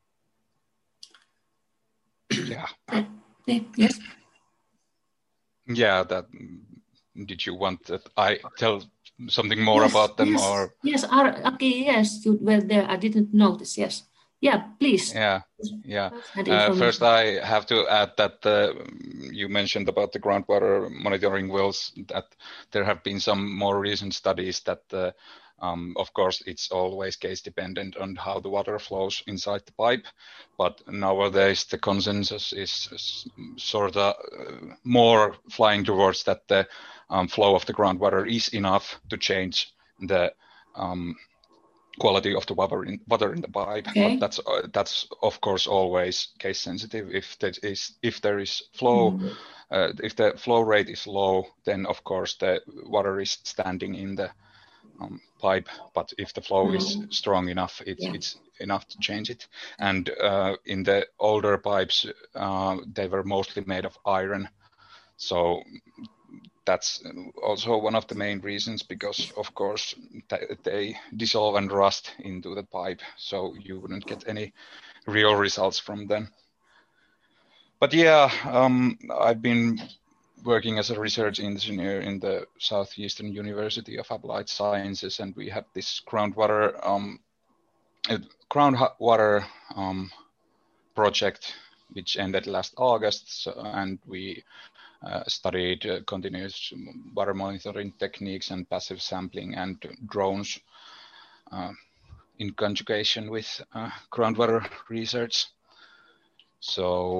Yeah. Uh, yes. Yeah. That. Did you want that I tell something more yes, about them, yes, or? Yes. Okay. Yes, you were there. I didn't notice. Yes. Yeah. Please. Yeah. Yeah. Uh, first, I have to add that uh, you mentioned about the groundwater monitoring wells, that there have been some more recent studies that, uh, um, of course, it's always case dependent on how the water flows inside the pipe. But nowadays, the consensus is, is sort of uh, more flying towards that the um, flow of the groundwater is enough to change the um, quality of the water in, water in the pipe. Okay. But that's uh, that's of course always case sensitive. If that is if there is flow, mm. uh, if the flow rate is low, then of course the water is standing in the um, pipe. But if the flow mm. is strong enough, it's yeah. it's enough to change it. And uh, in the older pipes, uh, they were mostly made of iron, so that's also one of the main reasons, because of course th- they dissolve and rust into the pipe, so you wouldn't get any real results from them. But yeah, um, I've been working as a research engineer in the Southeastern University of Applied Sciences, and we had this groundwater um, groundwater um, project which ended last August, so, and we Uh, studied uh, continuous water monitoring techniques and passive sampling and drones uh, in conjugation with uh, groundwater research. So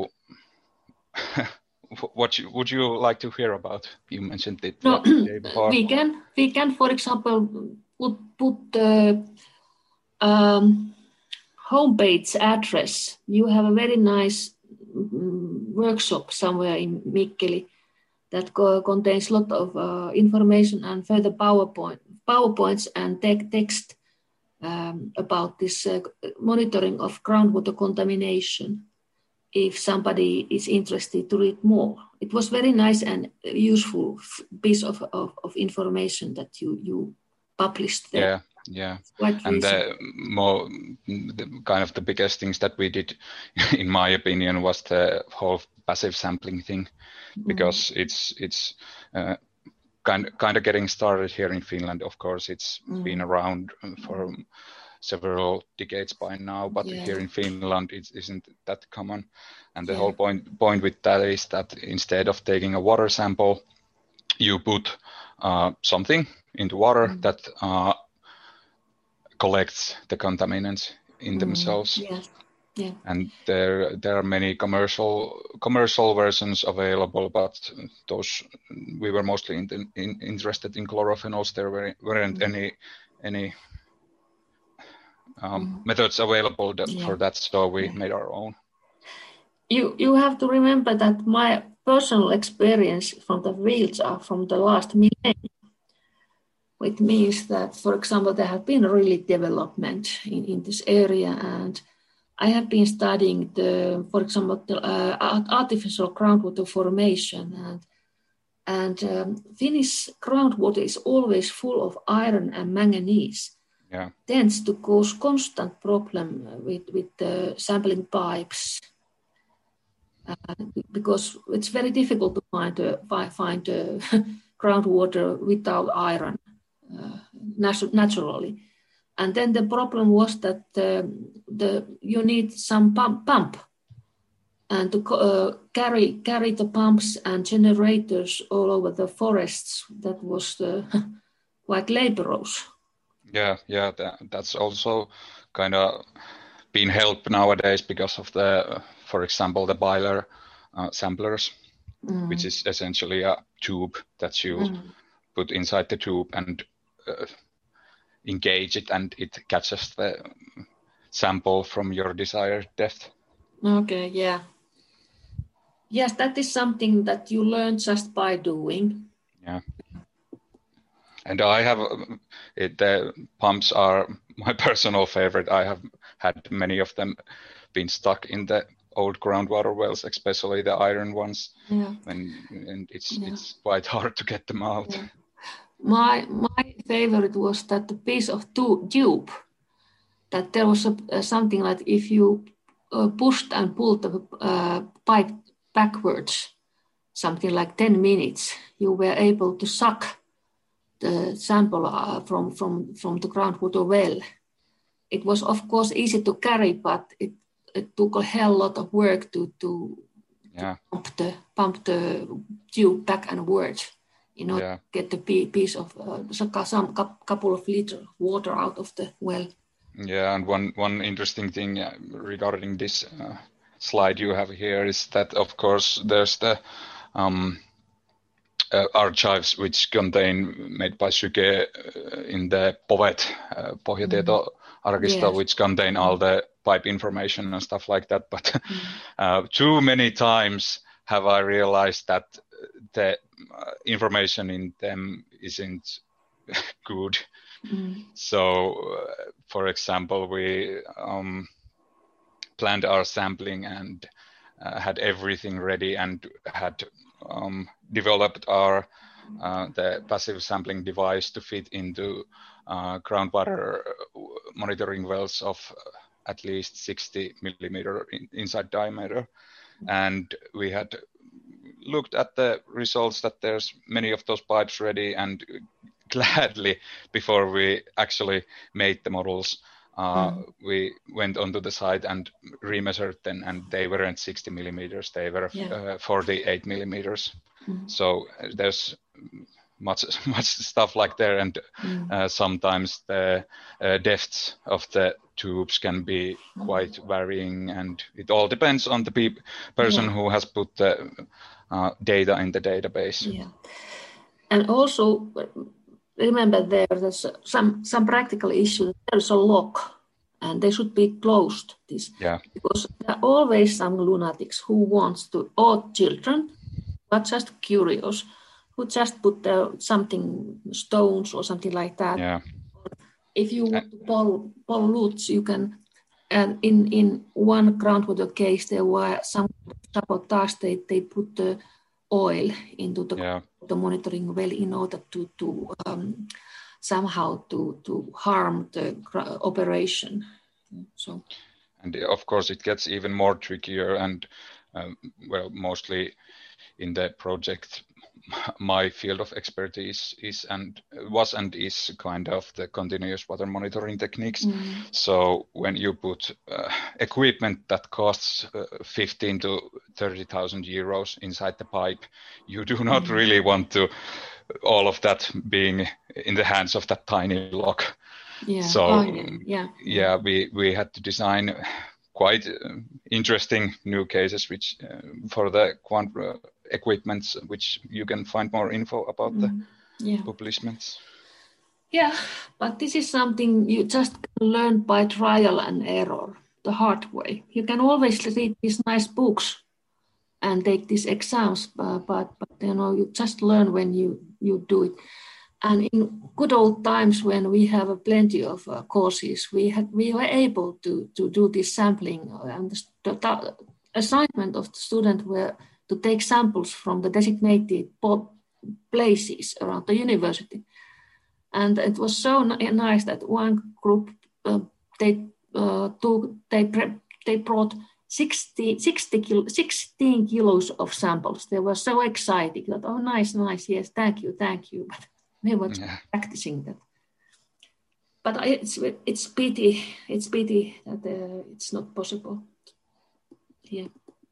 what you, would you like to hear about? You mentioned it no, before. We can, we can, for example, put, put the um, homepage address. You have a very nice workshop somewhere in Mikkeli that co- contains a lot of uh, information and further PowerPoint, PowerPoints and te- text um, about this uh, monitoring of groundwater contamination, if somebody is interested to read more. It was very nice and useful piece of, of, of information that you, you published there. Yeah. Yeah, and the more the kind of the biggest things that we did, in my opinion, was the whole passive sampling thing, because mm. it's it's uh, kind kind of getting started here in Finland. Of course, it's mm. been around for several decades by now, but yeah. here in Finland it isn't that common. And the yeah. whole point point with that is that instead of taking a water sample, you put uh, something into water mm. that uh, collects the contaminants in mm, themselves. Yeah, yeah. And there there are many commercial commercial versions available, but those we were mostly in, in, interested in chlorophenols. There were, weren't mm. any any um, mm. methods available that, yeah. for that, so we yeah. made our own. You you have to remember that my personal experience from the fields are from the last millennium. It means that, for example, there have been really development in, in this area, and I have been studying the, for example, the, uh, artificial groundwater formation, and and um, Finnish groundwater is always full of iron and manganese. Yeah, tends to cause constant problem with with the sampling pipes, uh, because it's very difficult to find uh, find uh, groundwater without iron. Uh, natu- naturally, and then the problem was that uh, the you need some pump, pump and to uh, carry carry the pumps and generators all over the forests. That was uh, quite laborious. Yeah, yeah, that, that's also kind of been helped nowadays because of the, for example, the Byler uh, samplers, mm. which is essentially a tube that you mm. put inside the tube and Uh, engage it, and it catches the sample from your desired depth. Okay, yeah. Yes, that is something that you learn just by doing. Yeah. And I have, it, the pumps are my personal favorite. I have had many of them been stuck in the old groundwater wells, especially the iron ones. Yeah. And, and it's yeah. it's quite hard to get them out. Yeah. My my favorite was that the piece of tube, that there was a, uh, something like if you uh, pushed and pulled the uh, pipe backwards, something like ten minutes, you were able to suck the sample uh, from, from, from the groundwater well. It was, of course, easy to carry, but it, it took a hell lot of work to, to, yeah. to pump, the, pump the tube back and forth. You know, yeah. get the piece of uh, some couple of liters of water out of the well. Yeah, and one one interesting thing regarding this uh, slide you have here is that, of course, there's the um, uh, archives which contain, made by Syke uh, in the POVET, uh, Pohjatieto-arkisto, Yes. which contain Mm. all the pipe information and stuff like that. But Mm. uh, too many times have I realized that the uh, information in them isn't good. Mm. So, uh, for example, we um, planned our sampling and uh, had everything ready and had um, developed our uh, the passive sampling device to fit into uh, groundwater monitoring wells of at least sixty millimeter in, inside diameter. And we had looked at the results that there's many of those pipes ready, and gladly, before we actually made the models, uh, mm. we went onto the site and remeasured them, and they weren't sixty millimeters, they were yeah. uh, forty-eight millimeters. Mm. So uh, there's much much stuff like there, and mm. uh, sometimes the uh, depths of the tubes can be quite varying, and it all depends on the pe- person yeah. who has put the uh, data in the database. Yeah, and also remember there, there's some some practical issues. There's a lock, and they should be closed. This yeah, because there are always some lunatics who wants to, or children, but just curious, who just put there something, stones or something like that. Yeah. If you want to pol- pollute, you can. And in, in one groundwater case, there were some sabotage. They they put the oil into the, yeah. the monitoring well in order to to um, somehow to to harm the operation. So, and of course, it gets even more trickier. And um, well, mostly in the project, my field of expertise is and was and is kind of the continuous water monitoring techniques. Mm. So when you put uh, equipment that costs uh, fifteen to thirty thousand euros inside the pipe, you do not mm. really want to all of that being in the hands of that tiny lock. Yeah. So oh, yeah. Yeah. yeah, we we had to design quite uh, interesting new cases which uh, for the quant uh, equipments, which you can find more info about mm. the yeah. publishments. Yeah, but this is something you just learn by trial and error, the hard way. You can always read these nice books and take these exams, uh, but, but you know, you just learn when you, you do it. And in good old times when we have plenty of uh, courses, we had we were able to, to do this sampling, and the, the assignment of the student were to take samples from the designated places around the university. And it was so nice that one group, uh, they uh, took, they they brought sixty, sixty kilo, sixteen kilos of samples. They were so excited that, oh, nice, nice, yes, thank you, thank you. But we were yeah. practicing that. But it's it's pity, it's pity that uh, it's not possible. Yeah.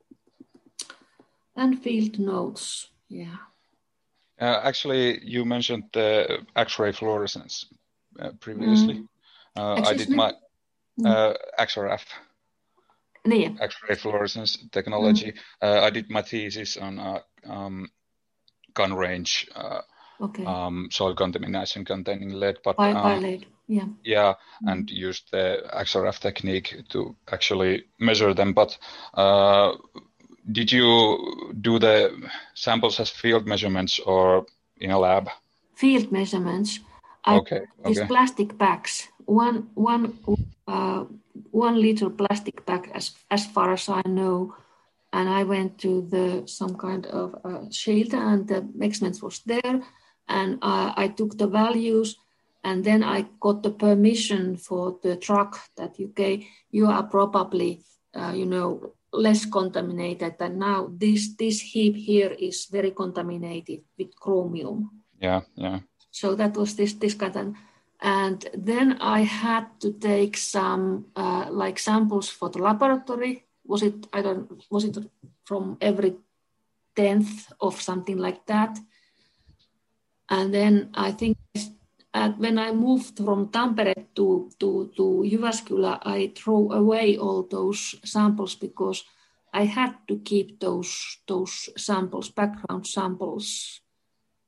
And field notes, yeah. Uh, actually, you mentioned the X-ray fluorescence uh, previously. Mm. Uh, I did my uh, X R F, yeah. X-ray fluorescence technology. Mm. Uh, I did my thesis on uh, um, gun range uh, okay. um, soil contamination containing lead, but by, um, by lead. Yeah, yeah, mm. and used the X R F technique to actually measure them. But uh, did you do the samples as field measurements or in a lab? Field measurements. I okay. These okay. plastic bags, one one uh, one liter plastic bag, as as far as I know, and I went to the some kind of uh, shield, and the measurements was there, and uh, I took the values, and then I got the permission for the truck that you okay, you are probably uh, you know. less contaminated than now. This this heap here is very contaminated with chromium. Yeah, yeah. So that was this this kind of, and then I had to take some uh, like samples for the laboratory. Was it I don't was it from every tenth of something like that? And then I think uh, when I moved from Tampere to, to, to Jyväskylä, I threw away all those samples because I had to keep those, those samples, background samples,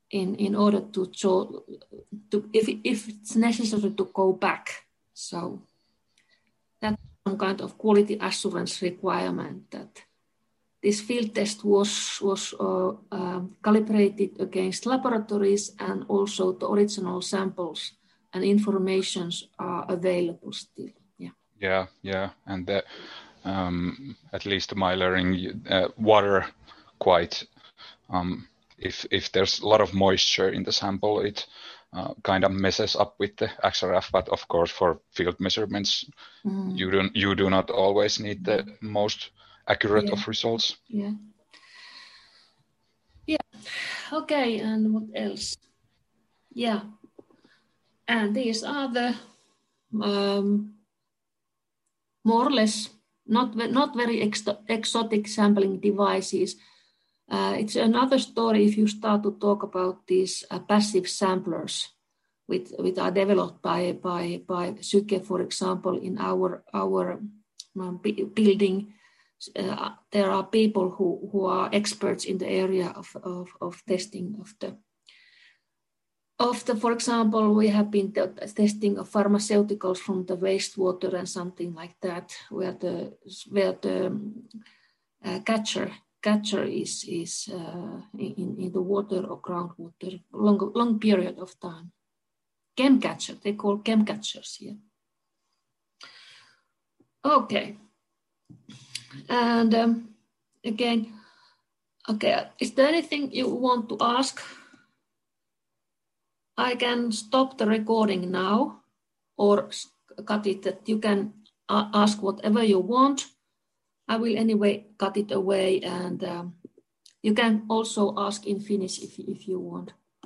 in, in order to show, to, if, if it's necessary to go back. So that's some kind of quality assurance requirement that this field test was, was uh, uh, calibrated against laboratories, and also the original samples and informations are available still. Yeah, yeah, yeah. And the, um, at least my learning, uh, water quite, um, if, if there's a lot of moisture in the sample, it uh, kind of messes up with the X R F. But of course, for field measurements, mm. you don't you do not always need the most accurate yeah. of results. Yeah. Yeah. Okay. And what else? Yeah. And these are the um, more or less not not very ex exotic sampling devices. Uh, it's another story if you start to talk about these uh, passive samplers, which, which are developed by by by Syke, for example, in our our um, building. Uh, there are people who, who are experts in the area of, of, of testing of the, of the, for example, we have been testing of pharmaceuticals from the wastewater and something like that, where the, where the uh, catcher, catcher is, is uh, in, in the water or groundwater, long, long period of time. Chem catcher, they call chem catchers here. Okay. And um, again, okay, is there anything you want to ask? I can stop the recording now or cut it, that you can ask whatever you want. I will anyway cut it away, and um, you can also ask in Finnish if, if you want.